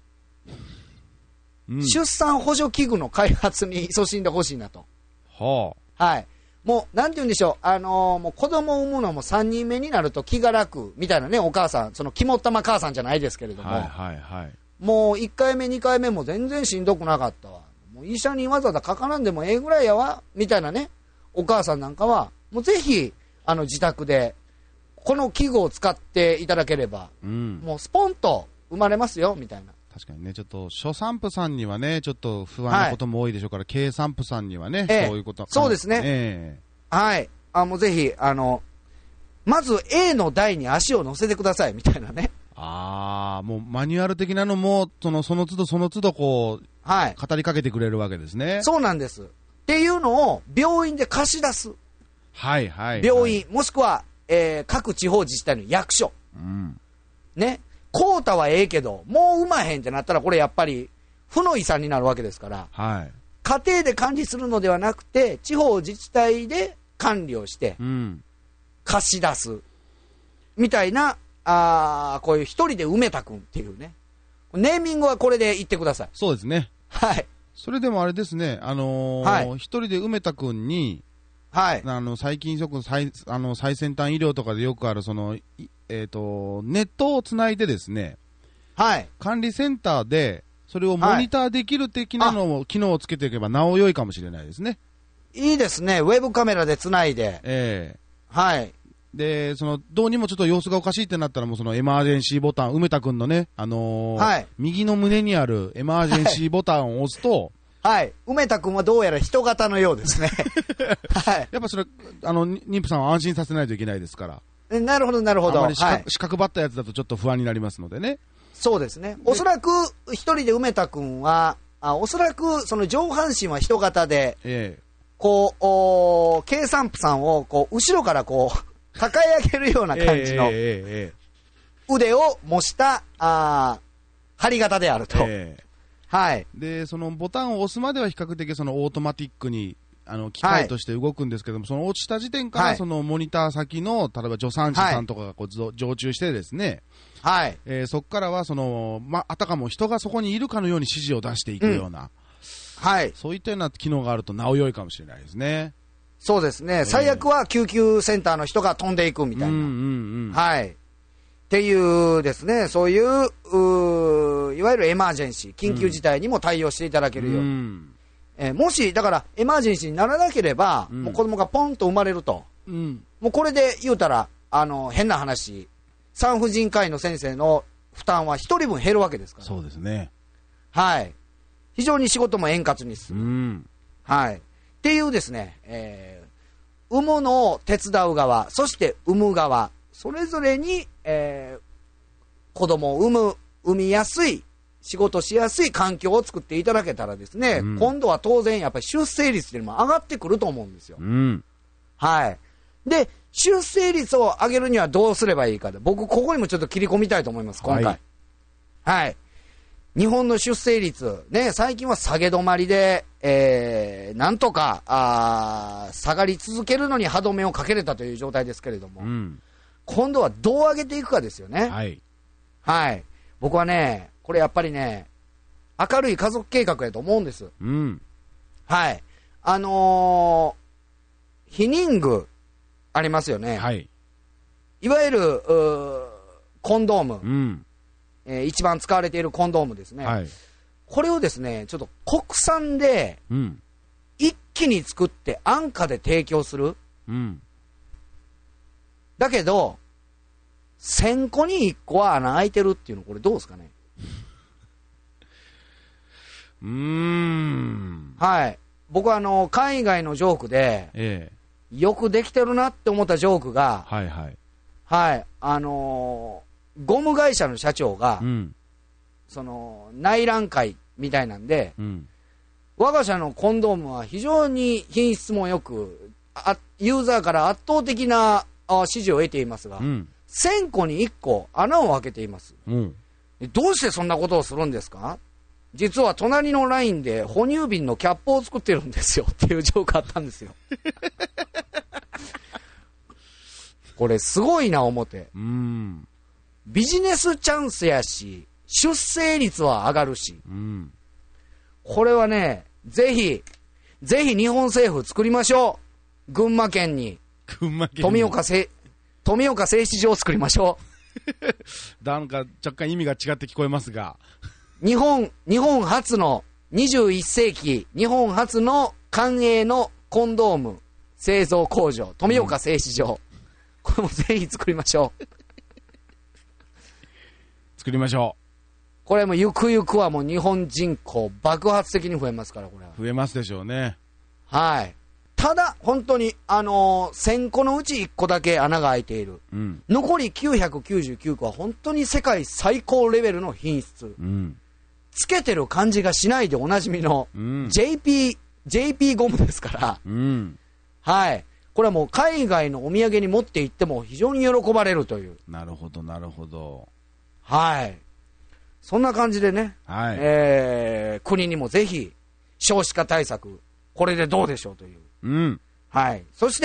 出産補助器具の開発に勤しんでほしいなと。はい。もう、なんて言うんでしょう、もう子供を産むのも3人目になると気が楽みたいなね、お母さん、その肝っ玉母さんじゃないですけれども、もう1回目、2回目も全然しんどくなかったわ。もう医者にわざわざかからんでもええぐらいやわ、みたいなね、お母さんなんかは、もうぜひ、自宅で、この器具を使っていただければ、もうスポンと生まれますよ、みたいな。 確かにね、ちょっと、初産婦さんにはね、ちょっと不安なことも多いでしょうから、経産婦さんにはね、そういうことはそうですね。はい。もうぜひ、まず A の台に足を乗せてください、みたいなね。 もうマニュアル的なのも、その都度その都度こう、語りかけてくれるわけですね。 そうなんです。っていうのを病院で貸し出す。病院、もしくは、各地方自治体の役所。ね。コータはええけど、もう産まへんってなったら、これやっぱり、負の遺産になるわけですから、家庭で管理するのではなくて、地方自治体で管理をして、貸し出す。みたいな、こういう一人で梅田くんっていうね。ネーミングはこれで言ってください。 そうですね。 はい。 それでもあれですね、一人で梅田くんに、最近最先端医療とかでよくある、ネットをつないでですね、管理センターで、それをモニターできる的なのを、機能をつけていけばなお良いかもしれないですね。 いいですね。ウェブカメラでつないで。 で、どうにもちょっと様子がおかしいってなったら、もうエマージェンシーボタン、梅田くんのね、右の胸にあるエマージェンシーボタンを押すと、 梅田くんはどうやら人型のようですね。 やっぱそれ、妊婦さんを安心させないといけないですから。 なるほど、なるほど。 あまり四角ばったやつだとちょっと不安になりますのでね。 そうですね。おそらく、一人で梅田くんは、おそらく、その上半身は人型で、こう、計算婦さんを、こう、後ろからこう、抱え上げるような感じの、腕を模した、針型であると。 で、そのボタンを押すまでは比較的オートマティックに、機械として動くんですけども、その落ちた時点から、そのモニター先の、例えば助産師さんとかがこう常駐してですね、そこからはあたかも人がそこにいるかのように指示を出していくような、そういったような機能があるとなお良いかもしれないですね。 そうですね。最悪は救急センターの人が飛んでいくみたいな。っていうですね、そういう、いわゆるエマージェンシー、緊急事態にも対応していただけるように。もし、だから、エマージェンシーにならなければ、もう子供がポンと生まれると。もうこれで言うたら、変な話、産婦人科医の先生の負担は一人分減るわけですから。 そうですね。 非常に仕事も円滑に進む。っていうですね、産むのを手伝う側、そして産む側、それぞれに、子供を産みやすい、仕事しやすい環境を作っていただけたらですね、今度は当然やっぱり出生率っていうのも上がってくると思うんですよ。で、出生率を上げるにはどうすればいいかで、僕ここにもちょっと切り込みたいと思います、今回。 日本の出生率、ね、最近は下げ止まりで、なんとか、下がり続けるのに歯止めをかけれたという状態ですけれども、今度はどう上げていくかですよね。 はい。 はい。僕はね、これやっぱりね、明るい家族計画やと思うんです。はい。避妊具ありますよね。 はい。 いわゆる、コンドーム。一番使われているコンドームですね。 はい。 これをですね、ちょっと国産で、一気に作って安価で提供する。だけど、1000個に1個は穴開いてるっていうの、これどうですかね。はい。僕は海外のジョークで、よくできてるなって思ったジョークが、はい。ゴム会社の社長が、内覧会みたいなんで、我が社のコンドームは非常に品質も良く、ユーザーから圧倒的な支持を得ていますが、1000個に1個穴を開けています。どうしてそんなことをするんですか？実は隣のラインで哺乳瓶のキャップを作ってるんですよっていうジョークあったんですよ。これすごいな思って。ビジネスチャンスやし、出生率は上がるし、これはね、ぜひ日本政府作りましょう。群馬県に富岡製糸場を作りましょう。なんか若干意味が違って聞こえますが、 日本初の21世紀日本初の官営のコンドーム製造工場、富岡製糸場、これもぜひ作りましょう。 作りましょう。 これもゆくゆくはもう日本人口爆発的に増えますから、これは増えますでしょうね。 はい。ただ本当に1000個のうち1個だけ穴が開いている、残り999個は本当に世界最高レベルの品質、つけてる感じがしないでおなじみの、JP ゴムですから、はい。これはもう海外のお土産に持って行っても非常に喜ばれるという。 なるほどなるほど。 はい。そんな感じでね、 はい、 国にもぜひ少子化対策、これでどうでしょうという。はい。そして、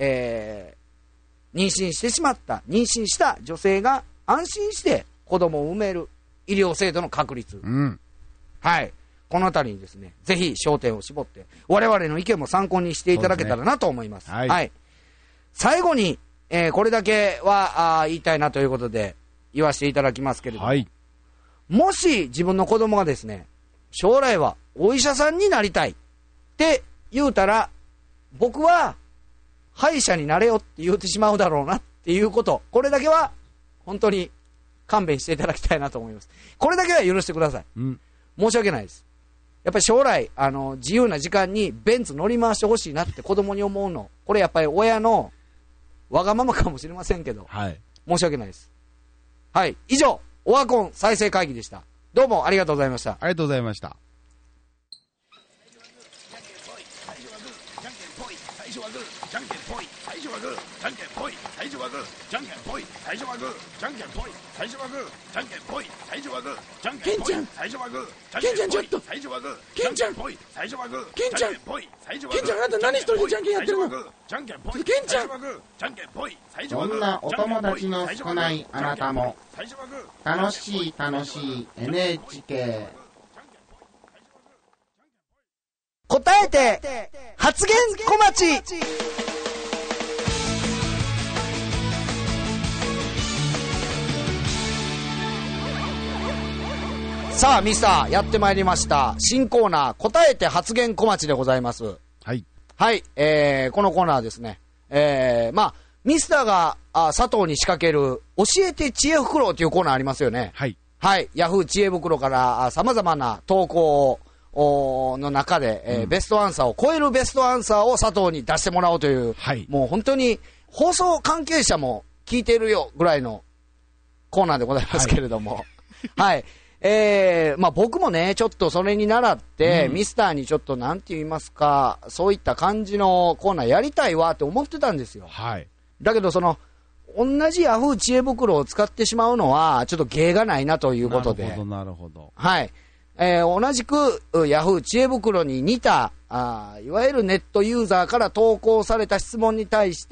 妊娠した女性が安心して子供を産める医療制度の確立。はい。このあたりにですね、ぜひ焦点を絞って、我々の意見も参考にしていただけたらなと思います。はい。最後に、これだけは言いたいなということで言わせていただきますけれども、もし自分の子供がですね、将来はお医者さんになりたいって言うたら、僕は歯医者になれよって言うてしまうだろうなっていうこと、これだけは本当に勘弁していただきたいなと思います。これだけは許してください。申し訳ないです。やっぱり将来自由な時間にベンツ乗り回してほしいなって子供に思うの、これやっぱり親のわがままかもしれませんけど、申し訳ないです。はい、以上オワコン再生会議でした。どうもありがとうございました。 ありがとうございました。 ケンちゃんちょっと、ケンちゃんあなた何一人でじゃんけんやってるの？ケンちゃん、 そんなお友達の少ないあなたも楽しい NHK 答えて発言小町。さあミスター、やってまいりました。新コーナー、答えて発言小町でございます。 はい。 はい、このコーナーですね。ミスターが佐藤に仕掛ける教えて知恵袋というコーナーありますよね。 はい。 はい。ヤフー知恵袋から様々な投稿の中で、ベストアンサーを超えるベストアンサーを佐藤に出してもらおうという、 はい、 もう本当に放送関係者も聞いているよぐらいのコーナーでございますけれども。はい。僕もね、ちょっとそれに倣って、ミスターにちょっとなんて言いますか、そういった感じのコーナーやりたいわって思ってたんですよ。 はい。 だけど同じヤフー知恵袋を使ってしまうのは、ちょっと芸がないなということで。 なるほど。 はい。同じくヤフー知恵袋に似たいわゆるネットユーザーから投稿された質問に対して、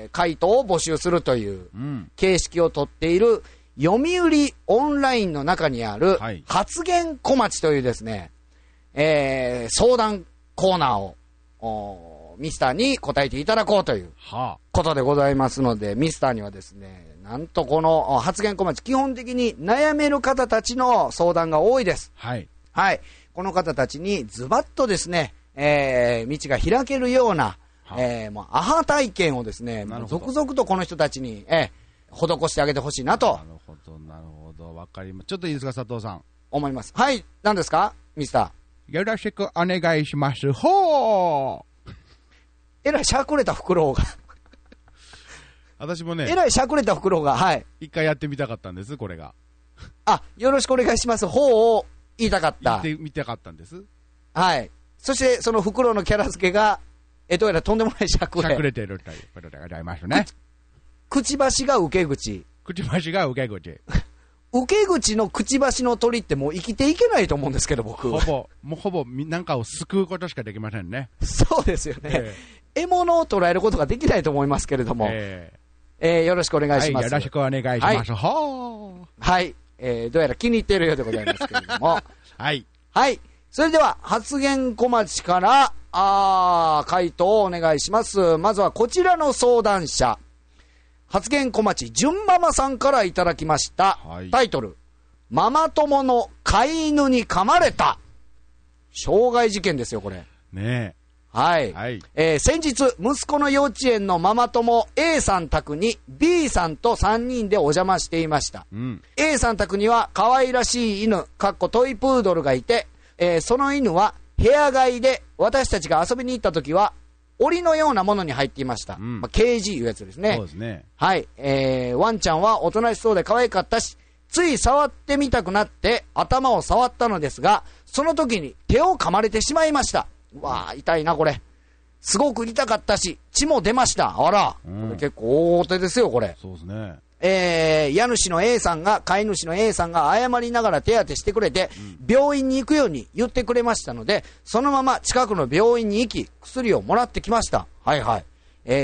回答を募集するという形式をとっている読売オンラインの中にある発言小町というですね、相談コーナーをミスターに答えていただこうということでございますので、ミスターにはですね、なんとこの発言小町、基本的に悩める方たちの相談が多いです。はい。はい。この方たちにズバッとですね、道が開けるような、もうアハ体験をですね、続々とこの人たちに、施してあげてほしいなと。 なるほど、なるほど。わかります。ちょっといいですか、佐藤さん。 思います。はい。何ですかミスター。よろしくお願いします。ほー。 えらいしゃくれたフクロウが。 私もね。 えらいしゃくれたフクロウが、はい。 一回やってみたかったんです、これが。 よろしくお願いします。ほうを言いたかった。 言ってみたかったんです。 はい。そして、そのフクロウのキャラ付けが、どうやらとんでもないしゃくれ。 しゃくれてるということでございますね。 くちばしが受け口。 くちばしが受け口。 受け口のくちばしの鳥ってもう生きていけないと思うんですけど、僕。 ほぼ、なんかを救うことしかできませんね。 そうですよね。獲物を捉えることができないと思いますけれども。よろしくお願いします。 はい、よろしくお願いします。 はい。どうやら気に入っているようでございますけれども。 はい。 はい。それでは、発言小町から、回答をお願いします。まずはこちらの相談者。発言小町、純ママさんからいただきました。はい、タイトル、ママ友の飼い犬に噛まれた。傷害事件ですよ、これ。 ねえ。 はい。はい、先日、息子の幼稚園のママ友 A さん宅に B さんと3人でお邪魔していました。A さん宅には可愛らしい犬、トイプードルがいて、その犬は部屋飼いで私たちが遊びに行った時は檻のようなものに入っていました。ケージいうやつですね。 そうですね。 はい。ワンちゃんはおとなしそうで可愛かったし、つい触ってみたくなって頭を触ったのですが、その時に手を噛まれてしまいました。わあ、痛いな、これ。すごく痛かったし、血も出ました。あら、これ結構大手ですよ、これ。 そうですね。 家主の A さんが、飼い主の A さんが謝りながら手当てしてくれて、病院に行くように言ってくれましたので、そのまま近くの病院に行き、薬をもらってきました。はいはい。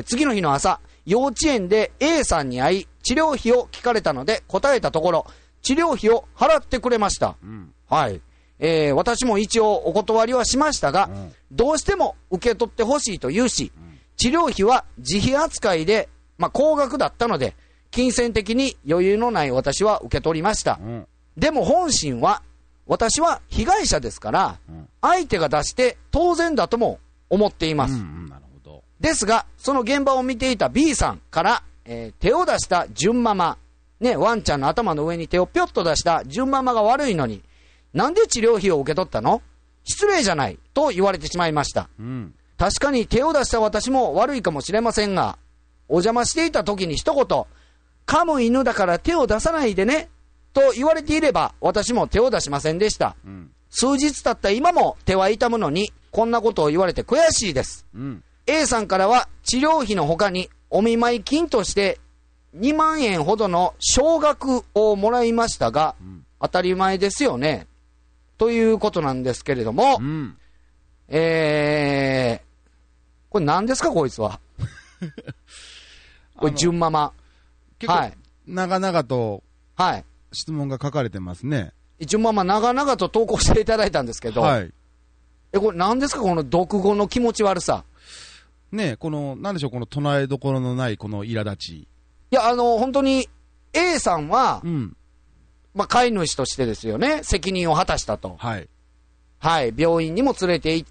次の日の朝、幼稚園で A さんに会い、治療費を聞かれたので答えたところ、治療費を払ってくれました。はい。私も一応お断りはしましたが、どうしても受け取ってほしいと言うし、治療費は自費扱いで、高額だったので、金銭的に余裕のない私は受け取りました。でも本心は、私は被害者ですから、相手が出して当然だとも思っています。 なるほど。 ですが、その現場を見ていた B さんから、手を出した純ママ、ね、ワンちゃんの頭の上に手をぴょっと出した純ママが悪いのに、なんで治療費を受け取ったの？失礼じゃないと言われてしまいました。確かに手を出した私も悪いかもしれませんが、お邪魔していた時に一言、噛む犬だから手を出さないでね、と言われていれば、私も手を出しませんでした。数日経った今も手は痛むのに、こんなことを言われて悔しいです。A さんからは治療費の他にお見舞い金として2万円ほどの少額をもらいましたが、当たり前ですよね。ということなんですけれども、これ何ですかこいつは。これ純ママ。 結構、長々と、質問が書かれてますね。 純ママ長々と投稿していただいたんですけど、これ何ですかこの読後の気持ち悪さ。 ねえ、なんでしょう、この唱えどころのないこの苛立ち。 いや、本当に A さんは、飼い主としてですよね、責任を果たしたと。病院にも連れて行って、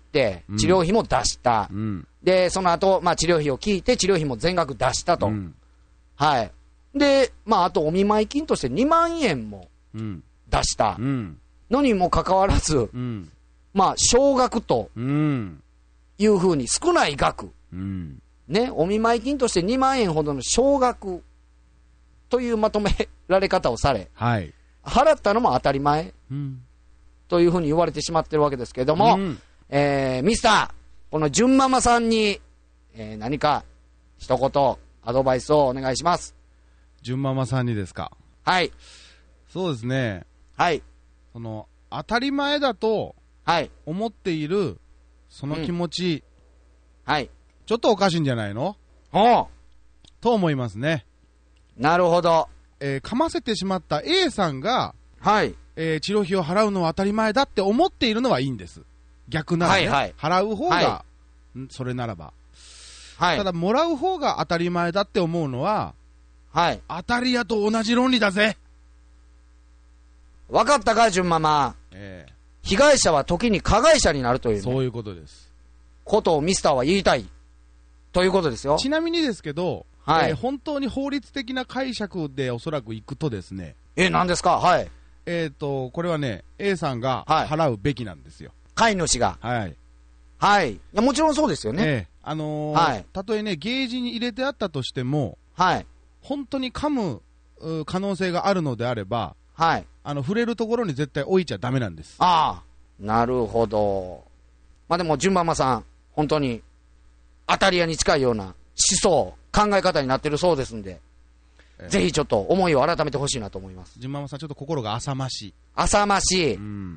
治療費も出した。で、その後、治療費を聞いて、治療費も全額出したと。で、あとお見舞い金として2万円も出した。のにもかかわらず、少額というふうに少ない額。ね、お見舞い金として2万円ほどの少額というまとめられ方をされ、払ったのも当たり前、というふうに言われてしまってるわけですけれども、ミスター、この純ママさんに、何か一言アドバイスをお願いします。 純ママさんにですか。 はい。 そうですね。 はい。 当たり前だと、 はい。 思っている、その気持ち、 はい。 ちょっとおかしいんじゃないの？ おう。 と思いますね。 なるほど。 かませてしまった A さんが、 はい。 治療費を払うのは当たり前だって思っているのはいいんです。逆ならね。 はいはい、 払う方が、 はそれならば。 はい。 ただ、もらう方が当たり前だって思うのは、 はい。 当たり屋と同じ論理だぜ。 わかったか、純ママ。被害者は時に加害者になるという、ね、 そういうことです。 ことをミスターは言いたい。ということですよ。 ちなみにですけど、 はい。 本当に法律的な解釈でおそらくいくとですね。 何ですか？はい。 これはね、A さんが払うべきなんですよ。 飼い主が。 はい。 はい。いや、もちろんそうですよね。 はい。たとえね、ゲージに入れてあったとしても、はい。本当に噛む可能性があるのであれば、はい。触れるところに絶対置いちゃダメなんです。 ああ。なるほど。まあでも、純ママさん、本当に、当たり屋に近いような思想、考え方になってるそうですんで、ぜひちょっと思いを改めてほしいなと思います。 純ママさん、ちょっと心が浅ましい。 浅ましい。うん。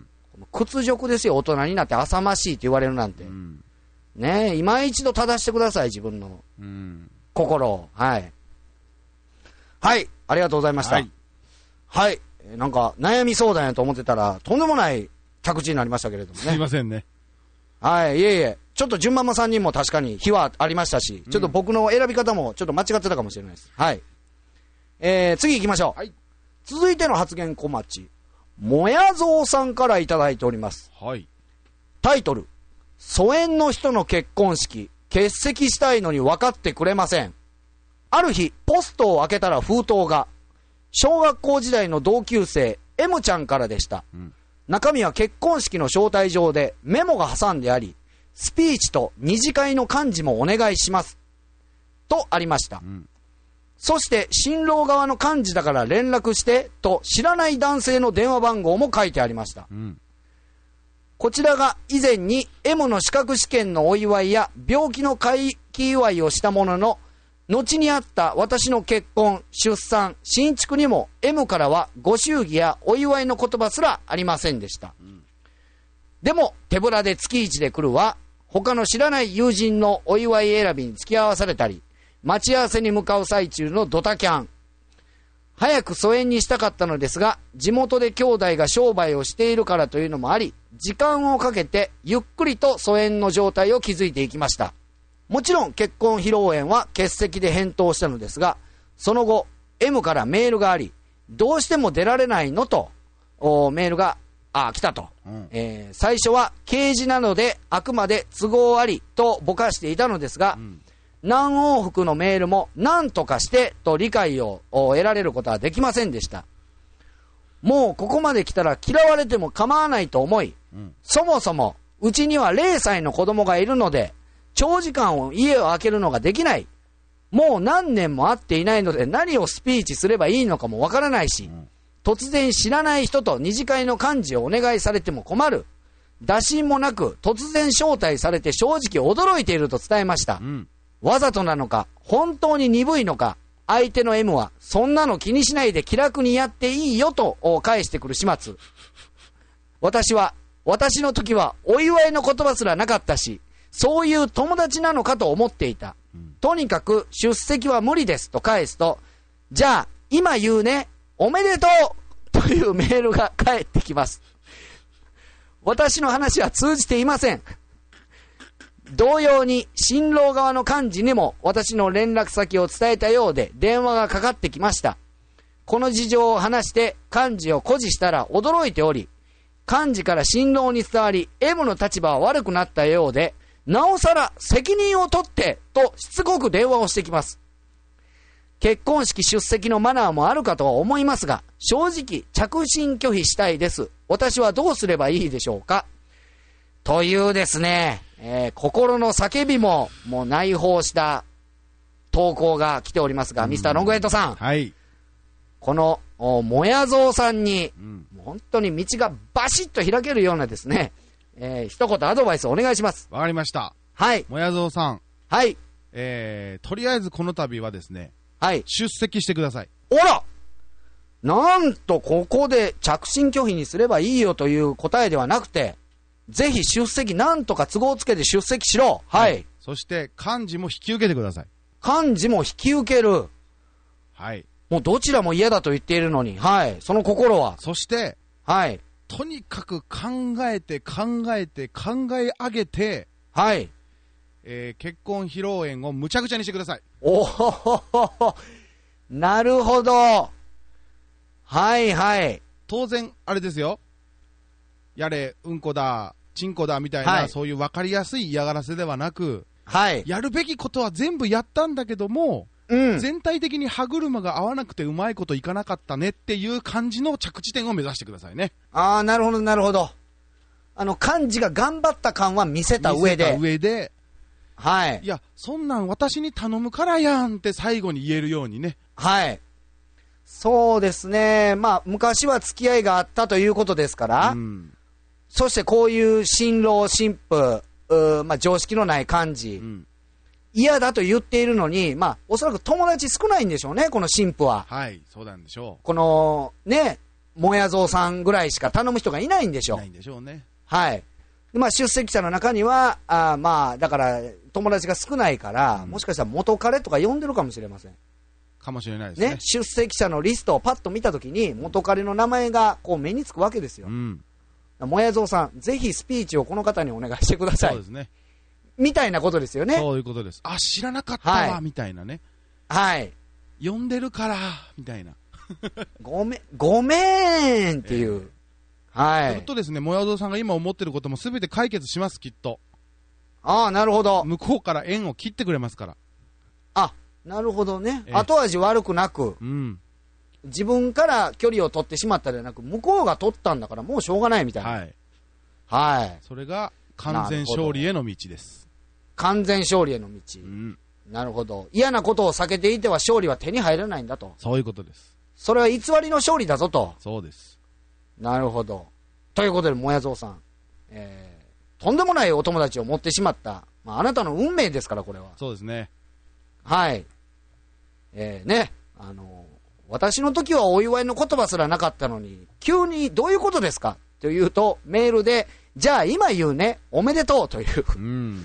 屈辱ですよ、大人になって浅ましいって言われるなんて。うん、ねえ、今一度正してください、自分の心を。はい。はい、ありがとうございました。はい。はい、なんか、悩み相談やと思ってたら、とんでもない着地になりましたけれどもね。 すいませんね。 はい、いえいえ。ちょっと純ママさんにも確かに非はありましたし、ちょっと僕の選び方もちょっと間違ってたかもしれないです。はい。次行きましょう。はい。続いての発言小町。もやぞうさんからいただいております。はい。タイトル。疎遠の人の結婚式、欠席したいのに分かってくれません。ある日、ポストを開けたら封筒が、小学校時代の同級生、M ちゃんからでした。中身は結婚式の招待状でメモが挟んであり、スピーチと二次会の幹事もお願いします。とありました。そして新郎側の幹事だから連絡してと知らない男性の電話番号も書いてありました。こちらが以前に M の資格試験のお祝いや病気の回帰祝いをしたものの、後にあった私の結婚、出産、新築にも M からはご祝儀やお祝いの言葉すらありませんでした。でも手ぶらで月一で来るは他の知らない友人のお祝い選びに付き合わされたり、待ち合わせに向かう最中のドタキャン。早く疎遠にしたかったのですが、地元で兄弟が商売をしているからというのもあり、時間をかけてゆっくりと疎遠の状態を築いていきました。もちろん結婚披露宴は欠席で返答したのですが、その後 M からメールがあり、どうしても出られないのとメールが来たと、最初は掲示なのであくまで都合ありとぼかしていたのですが、何往復のメールも何とかしてと理解を得られることはできませんでした。もうここまで来たら嫌われても構わないと思い、そもそもうちには0歳の子供がいるので長時間家を空けるのができない。もう何年も会っていないので何をスピーチすればいいのかもわからないし、突然知らない人と二次会の幹事をお願いされても困る。打診もなく突然招待されて正直驚いていると伝えました。わざとなのか本当に鈍いのか、相手の M はそんなの気にしないで気楽にやっていいよと返してくる始末。私の時はお祝いの言葉すらなかったし、そういう友達なのかと思っていた。とにかく出席は無理ですと返すと、じゃあ今言うね、おめでとうというメールが返ってきます。私の話は通じていません。同様に新郎側の幹事にも私の連絡先を伝えたようで電話がかかってきました。この事情を話して幹事を誇示したら驚いており、幹事から新郎に伝わり M の立場は悪くなったようで、なおさら責任を取ってとしつこく電話をしてきます。結婚式出席のマナーもあるかとは思いますが、正直着信拒否したいです。私はどうすればいいでしょうか、というですね、心の叫びももう内包した投稿が来ておりますが、ミスターロングヘッドさん、はい、このもやぞうさんに、本当に道がバシッと開けるようなですね、一言アドバイスお願いします。 わかりました。 はい。 もやぞうさん。 はい。 とりあえずこの度はですね、 はい。 出席してください。 おらなんとここで着信拒否にすればいいよという答えではなくて、ぜひ出席、なんとか都合をつけて出席しろ。はい。 そして幹事も引き受けてください。 幹事も引き受ける。 はい。 もうどちらも嫌だと言っているのに、はい。その心は。 そして、 はい。 とにかく考えて考えて考え上げて、 はい。 結婚披露宴をむちゃくちゃにしてください。 おほほほほ。なるほど。はいはい。 当然、あれですよ。やれ、うんこだ、ちんこだみたいな、 はい、 そういう分かりやすい嫌がらせではなく、 はい。 やるべきことは全部やったんだけども、 うん、 全体的に歯車が合わなくてうまいこといかなかったねっていう感じの着地点を目指してくださいね。 ああ、なるほどなるほど。幹事が頑張った感は見せた上で。はい。 いや、そんなん私に頼むからやんって最後に言えるようにね。 はい。そうですね。まあ、昔は付き合いがあったということですから、うん、そしてこういう新郎新婦、まあ、常識のない感じ、うん、嫌だと言っているのに、まあ、おそらく友達少ないんでしょうね、この新婦は。 はい、そうなんでしょう。 この、ね、もやぞうさんぐらいしか頼む人がいないんでしょう。 いないんでしょうね。 はい。まあ、出席者の中には、まあ、だから、友達が少ないから、うん、もしかしたら元彼とか呼んでるかもしれません。 かもしれないですね。 ね、出席者のリストをパッと見たときに、元彼の名前がこう目につくわけですよ。うん、もやぞうさん、ぜひスピーチをこの方にお願いしてください。 そうですね。 みたいなことですよね。 そういうことです。あ、知らなかったわ、はい、みたいなね。 はい。 呼んでるから、みたいな。 ごめんっていう。はい。 ということですね、もやぞうさんが今思ってることもすべて解決します、きっと。 ああ、なるほど。 向こうから縁を切ってくれますから。 あ、なるほどね。後味悪くなく、うん、自分から距離を取ってしまったではなく、向こうが取ったんだからもうしょうがないみたいな。はい。はい。 それが完全勝利への道です。 完全勝利への道。うん、なるほど。嫌なことを避けていては勝利は手に入らないんだと。 そういうことです。 それは偽りの勝利だぞと。 そうです。 なるほど。ということで、もやぞうさん、とんでもないお友達を持ってしまった。まあ、あなたの運命ですから、これは。 そうですね。 はい。ね、私の時はお祝いの言葉すらなかったのに、急にどういうことですかというと、メールで、じゃあ今言うね、おめでとうという、うん、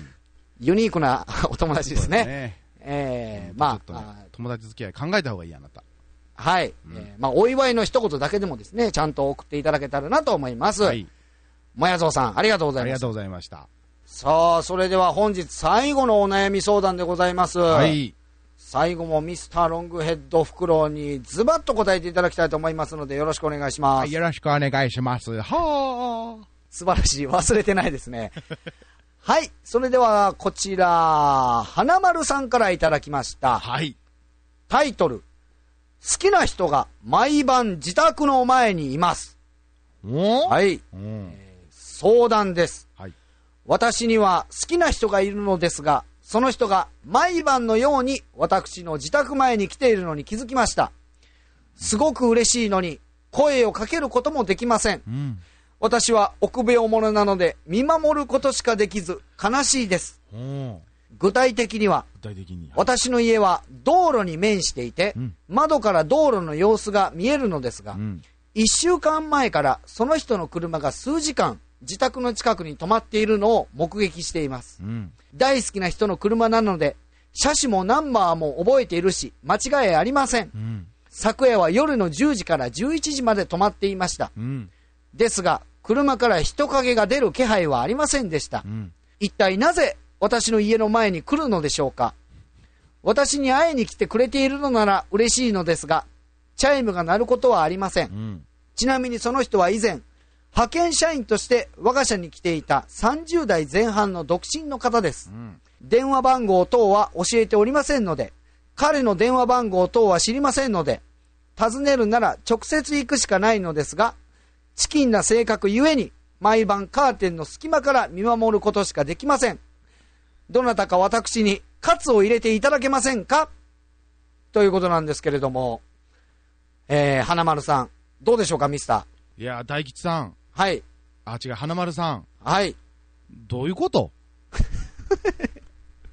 ユニークなお友達ですね。まあ、 ね、友達付き合い考えた方がいい、あなた。 はい。まあ、お祝いの一言だけでもですね、ちゃんと送っていただけたらなと思います。はい。もやぞうさん、ありがとうございました。 ありがとうございました。 さあ、それでは本日最後のお悩み相談でございます。はい。最後もミスターロングヘッドフクロウにズバッと答えていただきたいと思いますので、よろしくお願いします。はい、 よろしくお願いします。はー。 素晴らしい。忘れてないですね。はい。それでは、こちら、花丸さんからいただきました。 はい。 タイトル、好きな人が毎晩自宅の前にいます。はい。相談です。はい。私には好きな人がいるのですが、その人が毎晩のように私の自宅前に来ているのに気づきました。すごく嬉しいのに声をかけることもできません。うん、私は臆病者なので見守ることしかできず悲しいです。具体的には、私の家は道路に面していて、窓から道路の様子が見えるのですが、1週間前からその人の車が数時間自宅の近くに止まっているのを目撃しています。大好きな人の車なので、車種もナンバーも覚えているし、間違いありません。昨夜は夜の10時から11時まで止まっていました。ですが、車から人影が出る気配はありませんでした。一体なぜ私の家の前に来るのでしょうか。私に会いに来てくれているのなら嬉しいのですが、チャイムが鳴ることはありません。ちなみにその人は以前、派遣社員として我が社に来ていた30代前半の独身の方です。電話番号等は教えておりませんので、彼の電話番号等は知りませんので、尋ねるなら直接行くしかないのですが、チキンな性格ゆえに、毎晩カーテンの隙間から見守ることしかできません。どなたか私に喝を入れていただけませんかということなんですけれども、花丸さん、どうでしょうか、ミスター。いや、大吉さん。 はい。 あ、違う、花丸さん。 はい。 どういうこと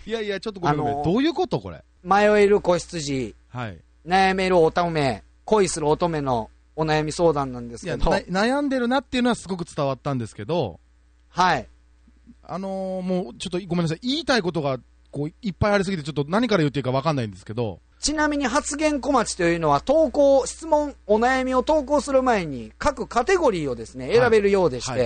いやいや、ちょっとごめんごめん。どういうことこれ。 迷える子羊、 はい。 悩める乙女、恋する乙女のお悩み相談なんですけど。 悩んでるなっていうのはすごく伝わったんですけど、 はい。 もうちょっとごめんなさい。言いたいことがこういっぱいありすぎて、ちょっと何から言っていいか分かんないんですけど。 ちなみに発言小町というのは投稿、質問、お悩みを投稿する前に各カテゴリーをですね、選べるようでして、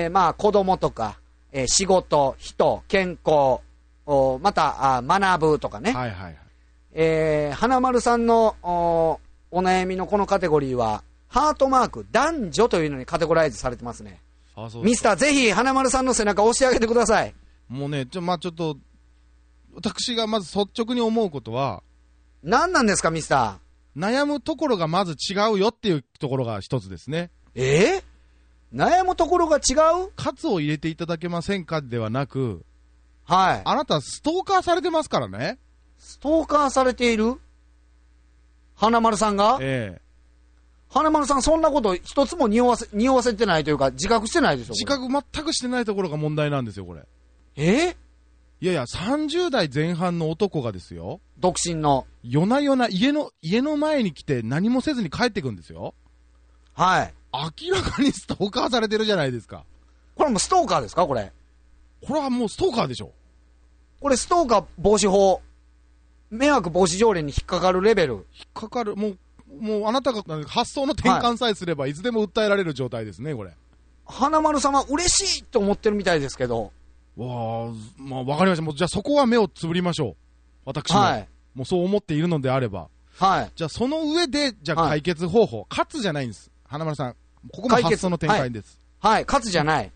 まあ子供とか、仕事、人、健康、また学ぶとかね。はいはいはい。花丸さんのお悩みのこのカテゴリーは、ハートマーク、男女というのにカテゴライズされてますね。ミスター、ぜひ花丸さんの背中を押してあげてください。 もうね、ちょっと、私がまず率直に思うことは、 何なんですか、ミスター。悩むところがまず違うよっていうところが一つですね。 悩むところが違う？ カツを入れていただけませんかではなく、 はい。 あなたストーカーされてますからね。 ストーカーされている？花丸さんが？花丸さん、そんなこと一つも匂わせてないというか、自覚してないでしょ？ 自覚全くしてないところが問題なんですよ、これ。いやいや、30代前半の男がですよ。 独身の。 夜な夜な家の前に来て何もせずに帰ってくんですよ。 はい。 明らかにストーカーされてるじゃないですか。 これもうストーカーですか、これ。 これはもうストーカーでしょ。 これストーカー防止法、迷惑防止条例に引っかかるレベル。引っかかる。もうあなたが発想の転換さえすればいつでも訴えられる状態ですね、これ。 花丸さんは嬉しいと思ってるみたいですけど。 まあ、わかりました。もうじゃあそこは目をつぶりましょう。私も。はい。もうそう思っているのであれば。 はい。 じゃあその上で、じゃあ解決方法。勝つじゃないんです。花丸さん。ここも発想の転換です。 はい、勝つじゃない。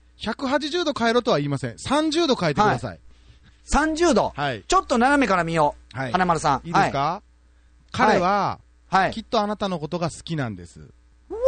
180度変えろとは言いません。30度変えてください。 30度。 はい。 ちょっと斜めから見よう。はい。花丸さん。 いいですか？彼は、きっとあなたのことが好きなんです。 わ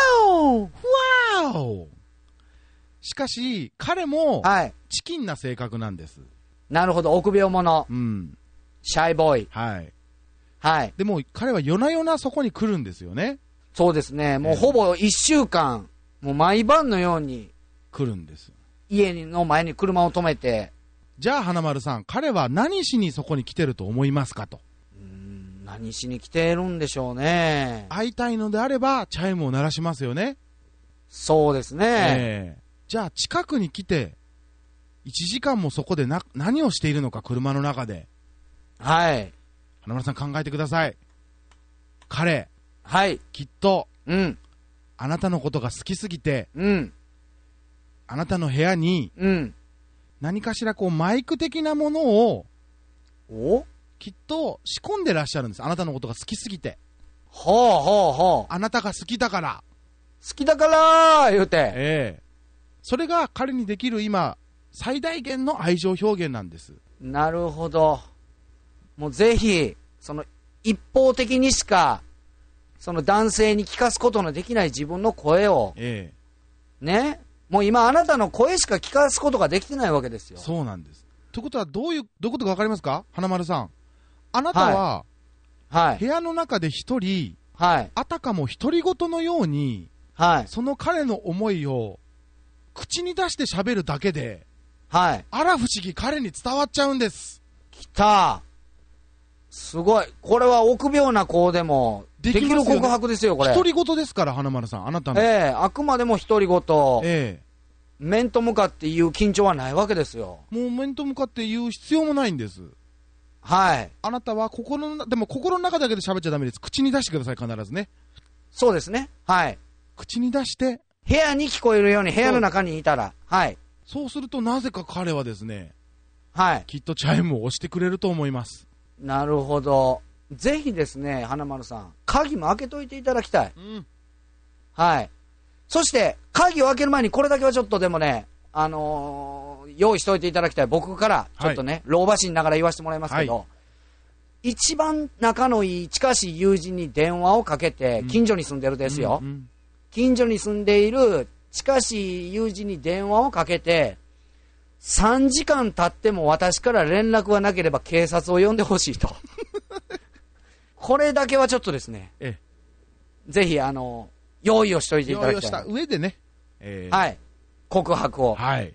ーしかし、彼も、チキンな性格なんです。 なるほど、臆病者。シャイボーイ。はい。 でも、彼は夜な夜なそこに来るんですよね。 そうですね。もうほぼ1週間、もう毎晩のように。 来るんです。 家の前に車を止めて。 じゃあ、花丸さん、彼は何しにそこに来てると思いますかと。 何しに来てるんでしょうね。 会いたいのであれば、チャイムを鳴らしますよね。 そうですね。 じゃあ、近くに来て、1時間もそこで何をしているのか、車の中で。 はい。 花丸さん考えてください。彼。 はい。 きっと、あなたのことが好きすぎて、あなたの部屋に、何かしらこうマイク的なものを、きっと仕込んでらっしゃるんです。あなたのことが好きすぎて。あなたが好きだから。 好きだから言うて。 それが彼にできる今、最大限の愛情表現なんです。 なるほど。もうぜひ、その一方的にしか、その男性に聞かすことのできない自分の声を、ね、もう今あなたの声しか聞かすことができてないわけですよ。 そうなんです。ということはどういうことかわかりますか？花丸さん。あなたは、部屋の中で一人、あたかも独り言のように、その彼の思いを口に出して喋るだけで、あら不思議彼に伝わっちゃうんです。 きた。すごい。これは臆病な子でもできる告白ですよ、これ。 独り言ですから、花丸さん。あなたの。 あくまでも独り言。面と向かって言う緊張はないわけですよ。 もう面と向かって言う必要もないんです。 はい。 あなたはでも心の中だけで喋っちゃダメです。口に出してください、必ずね。 そうですね。はい。 口に出して。 部屋に聞こえるように部屋の中にいたら。はい。 そうするとなぜか彼はですね。 はい。 きっとチャイムを押してくれると思います。 なるほど。ぜひですね、花丸さん、鍵も開けといていただきたい。はい。そして、鍵を開ける前にこれだけはちょっとでもね、用意しておいていただきたい。僕からちょっとね、老婆心ながら言わせてもらいますけど、一番仲のいい近しい友人に電話をかけて、近所に住んでるですよ。近所に住んでいる近しい友人に電話をかけて、3時間経っても私から連絡がなければ警察を呼んでほしいと。これだけはちょっとですね、ぜひ用意をしておいていただきたい。 用意をした上でね、 はい。告白を。 はい。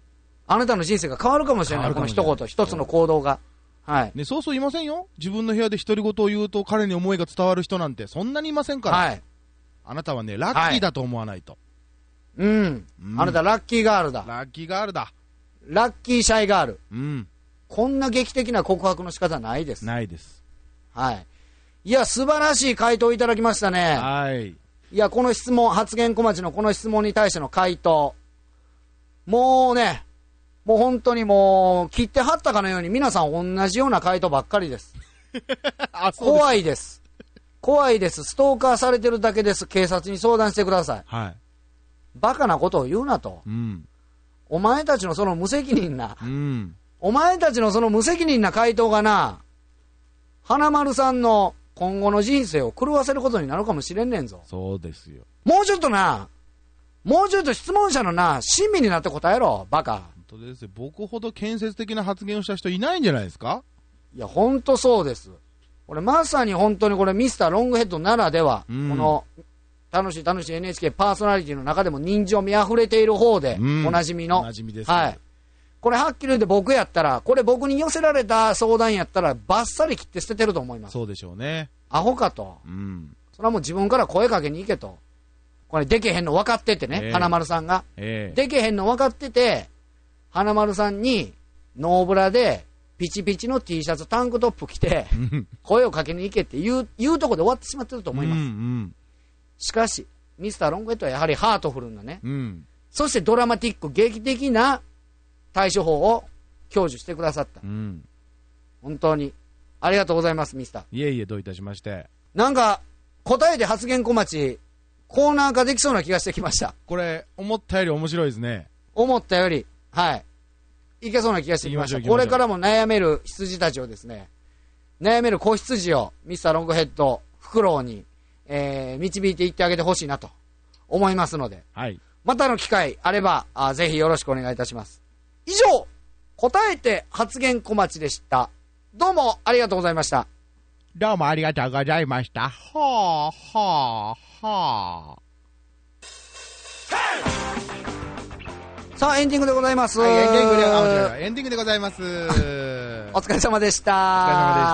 あなたの人生が変わるかもしれない。この一言、一つの行動が。はい。 ね、そうそういませんよ。自分の部屋で独り言を言うと彼に思いが伝わる人なんてそんなにいませんから。 はい。 あなたはね、ラッキーだと思わないと。 うん。あなたラッキーガールだ。 ラッキーガールだ。 ラッキーシャイガール。 うん。 こんな劇的な告白の仕方ないです。 ないです。 はい。いや、素晴らしい回答いただきましたね。 はい。 いや、この質問、発言小町のこの質問に対しての回答。もうね、もう本当にもう、切ってはったかのように皆さん同じような回答ばっかりです。怖いです。怖いです。ストーカーされてるだけです。警察に相談してください。 はい。 バカなことを言うなと。 うん。 お前たちのその無責任な、 うん。 お前たちのその無責任な回答がな、花丸さんの今後の人生を狂わせることになるかもしれんねんぞ。 そうですよ。 もうちょっとな、もうちょっと質問者のな、親身になって答えろ、バカ。 本当ですよ。僕ほど建設的な発言をした人いないんじゃないですか？ いや、ほんとそうです。これまさに本当にこれミスターロングヘッドならでは、この楽しい楽しい NHK パーソナリティの中でも人情味あふれている方で、おなじみの。 おなじみです、ね。 はい。これはっきり言って僕やったら、これ僕に寄せられた相談やったらバッサリ切って捨ててると思います。 そうでしょうね。 アホかと。 うん。 それはもう自分から声かけに行けと。これでけへんの分かっててね、花丸さんが。でけへんの分かってて、花丸さんにノーブラでピチピチの T シャツタンクトップ着て声をかけに行けっていうところで終わってしまってると思います。しかしミスターロングヘッドはやはりハートフルなね、そしてドラマティック劇的な対処法を享受してくださった、本当にありがとうございます。ミスター、 いえいえ、どういたしまして。 なんか答えで発言小町コーナー化できそうな気がしてきました。 これ思ったより面白いですね。 思ったより、はい、いけそうな気がしてきました。これからも悩める羊たちをですね、悩める子羊をミスターロングヘッドフクロウに、導いていってあげてほしいなと思いますので、 はい、 またの機会あればぜひよろしくお願いいたします。以上、答えて発言小町でした。どうもありがとうございました。 どうもありがとうございました。はあはあはあ。 さあエンディングでございます。 はい、エンディングでございます。お疲れ様でした。 お疲れ様でした。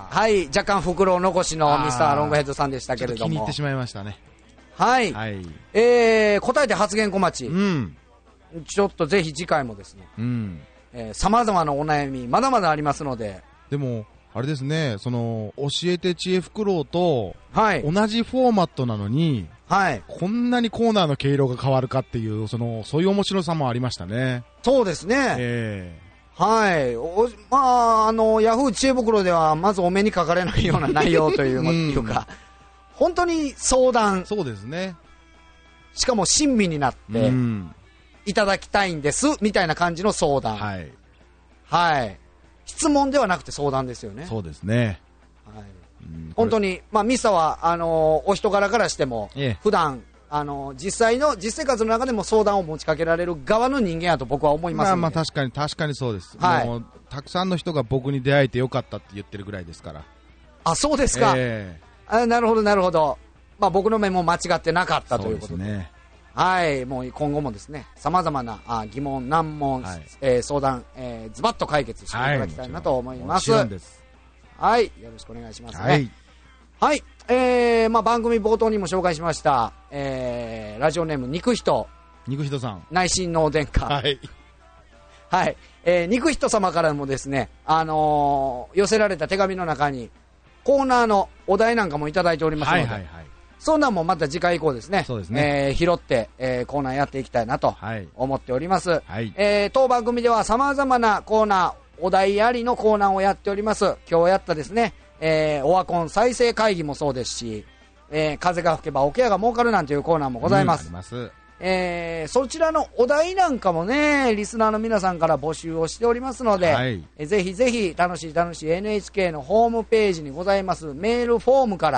はい、若干袋残しのミスターロングヘッドさんでしたけれども、 気に入ってしまいましたね。 はい、はい、答えて発言小町、ちょっとぜひ次回もですね、様々なお悩みまだまだありますので。 でもあれですね、その教えて知恵フクロウと同じフォーマットなのに、 はい、 こんなにコーナーの毛色が変わるかっていう、そういう面白さもありましたね。 そうですね。はい。まあ、ヤフー知恵袋ではまずお目にかかれないような内容というか、本当に相談。 そうですね。 しかも親身になっていただきたいんですみたいな感じの相談。はい。はい。質問ではなくて相談ですよね。 そうですね。 はい。本当に、まあ、ミサはお人柄からしても、普段実生活の中でも相談を持ちかけられる側の人間やと僕は思いますので。 まあ確かにそうです。はい、もうたくさんの人が僕に出会えてよかったって言ってるぐらいですから。 あ、そうですか。なるほどなるほど。まあ僕の目も間違ってなかったということで。そうですね。はい、もう今後もですね、様々な疑問難問、相談、ズバッと解決していただきたいなと思います。 もちろんです。 はい、よろしくお願いしますね。はい、まあ、番組冒頭にも紹介しました、ラジオネーム肉人さん、 内心の殿下、はい、はい、肉人様からもですね、寄せられた手紙の中にコーナーのお題なんかもいただいておりますので、そんなんもまた次回以降ですね、そうですね、拾って、コーナーやっていきたいなと思っております。はい、当番組では様々なコーナー、お題ありのコーナーをやっております。今日やったですね、オワコン再生会議もそうですし、風が吹けば桶屋が儲かるなんていうコーナーもございます。そちらのお題なんかもね、リスナーの皆さんから募集をしておりますので、ぜひぜひ楽しい NHK のホームページにございますメールフォームから、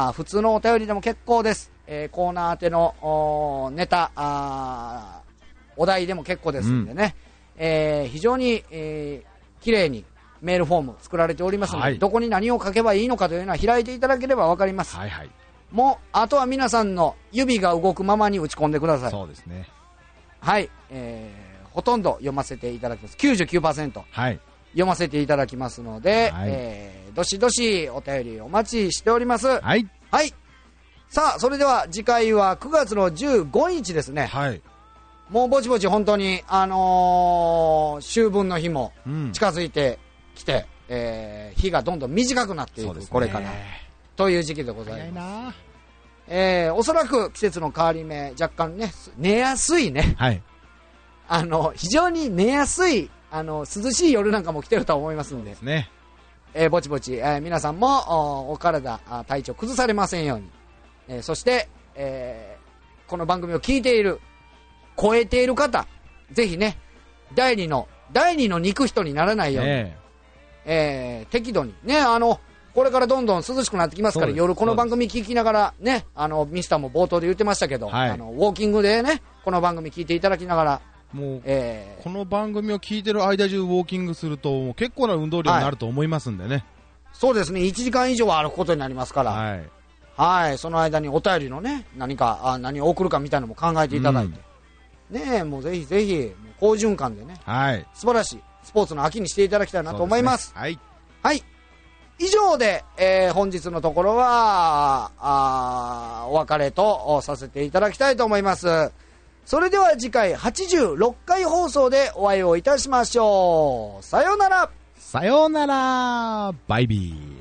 普通のお便りでも結構です。コーナー宛てのネタお題でも結構ですんでね、非常に、綺麗にメールフォーム作られておりますので、どこに何を書けばいいのかというのは開いていただければ分かります。もうあとは皆さんの指が動くままに打ち込んでください。 そうですね。 はい、 ほとんど読ませていただきます。99% はい。 読ませていただきますので、 はいどしどしお便りお待ちしております。 はい。 はい。さあ、それでは次回は9月の15日ですね。 はい。 もうぼちぼち本当に、秋分の日も近づいてきて、日がどんどん短くなっていく、これからという時期でございます。おそらく季節の変わり目、若干ね、寝やすいね。 はい。 非常に寝やすい、涼しい夜なんかも来てるとは思いますんで。 ですね。 ぼちぼち、皆さんもお体、体調崩されませんように。そして、この番組を聞いている、超えている方、ぜひね、第二の憎人にならないように、適度に、ね、これからどんどん涼しくなってきますから、夜この番組聞きながら、ね、ミスターも冒頭で言ってましたけど、 はい、 ウォーキングでね、この番組聞いていただきながら、 もう、この番組を聞いてる間中ウォーキングすると、結構な運動量になると思いますんでね。 そうですね、1時間以上は歩くことになりますから、 はい。 はい、その間にお便りのね、何を送るかみたいなのも考えていただいて、ね、もうぜひぜひ、好循環でね、はい、素晴らしいスポーツの秋にしていただきたいなと思います。 はい。 はい。以上で、本日のところは、お別れとさせていただきたいと思います。それでは次回86回放送でお会いをいたしましょう。さようなら。 さようなら。バイビー。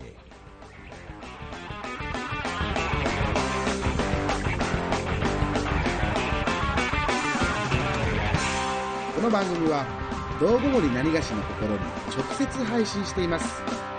この番組は道後森何がしの心に直接配信しています。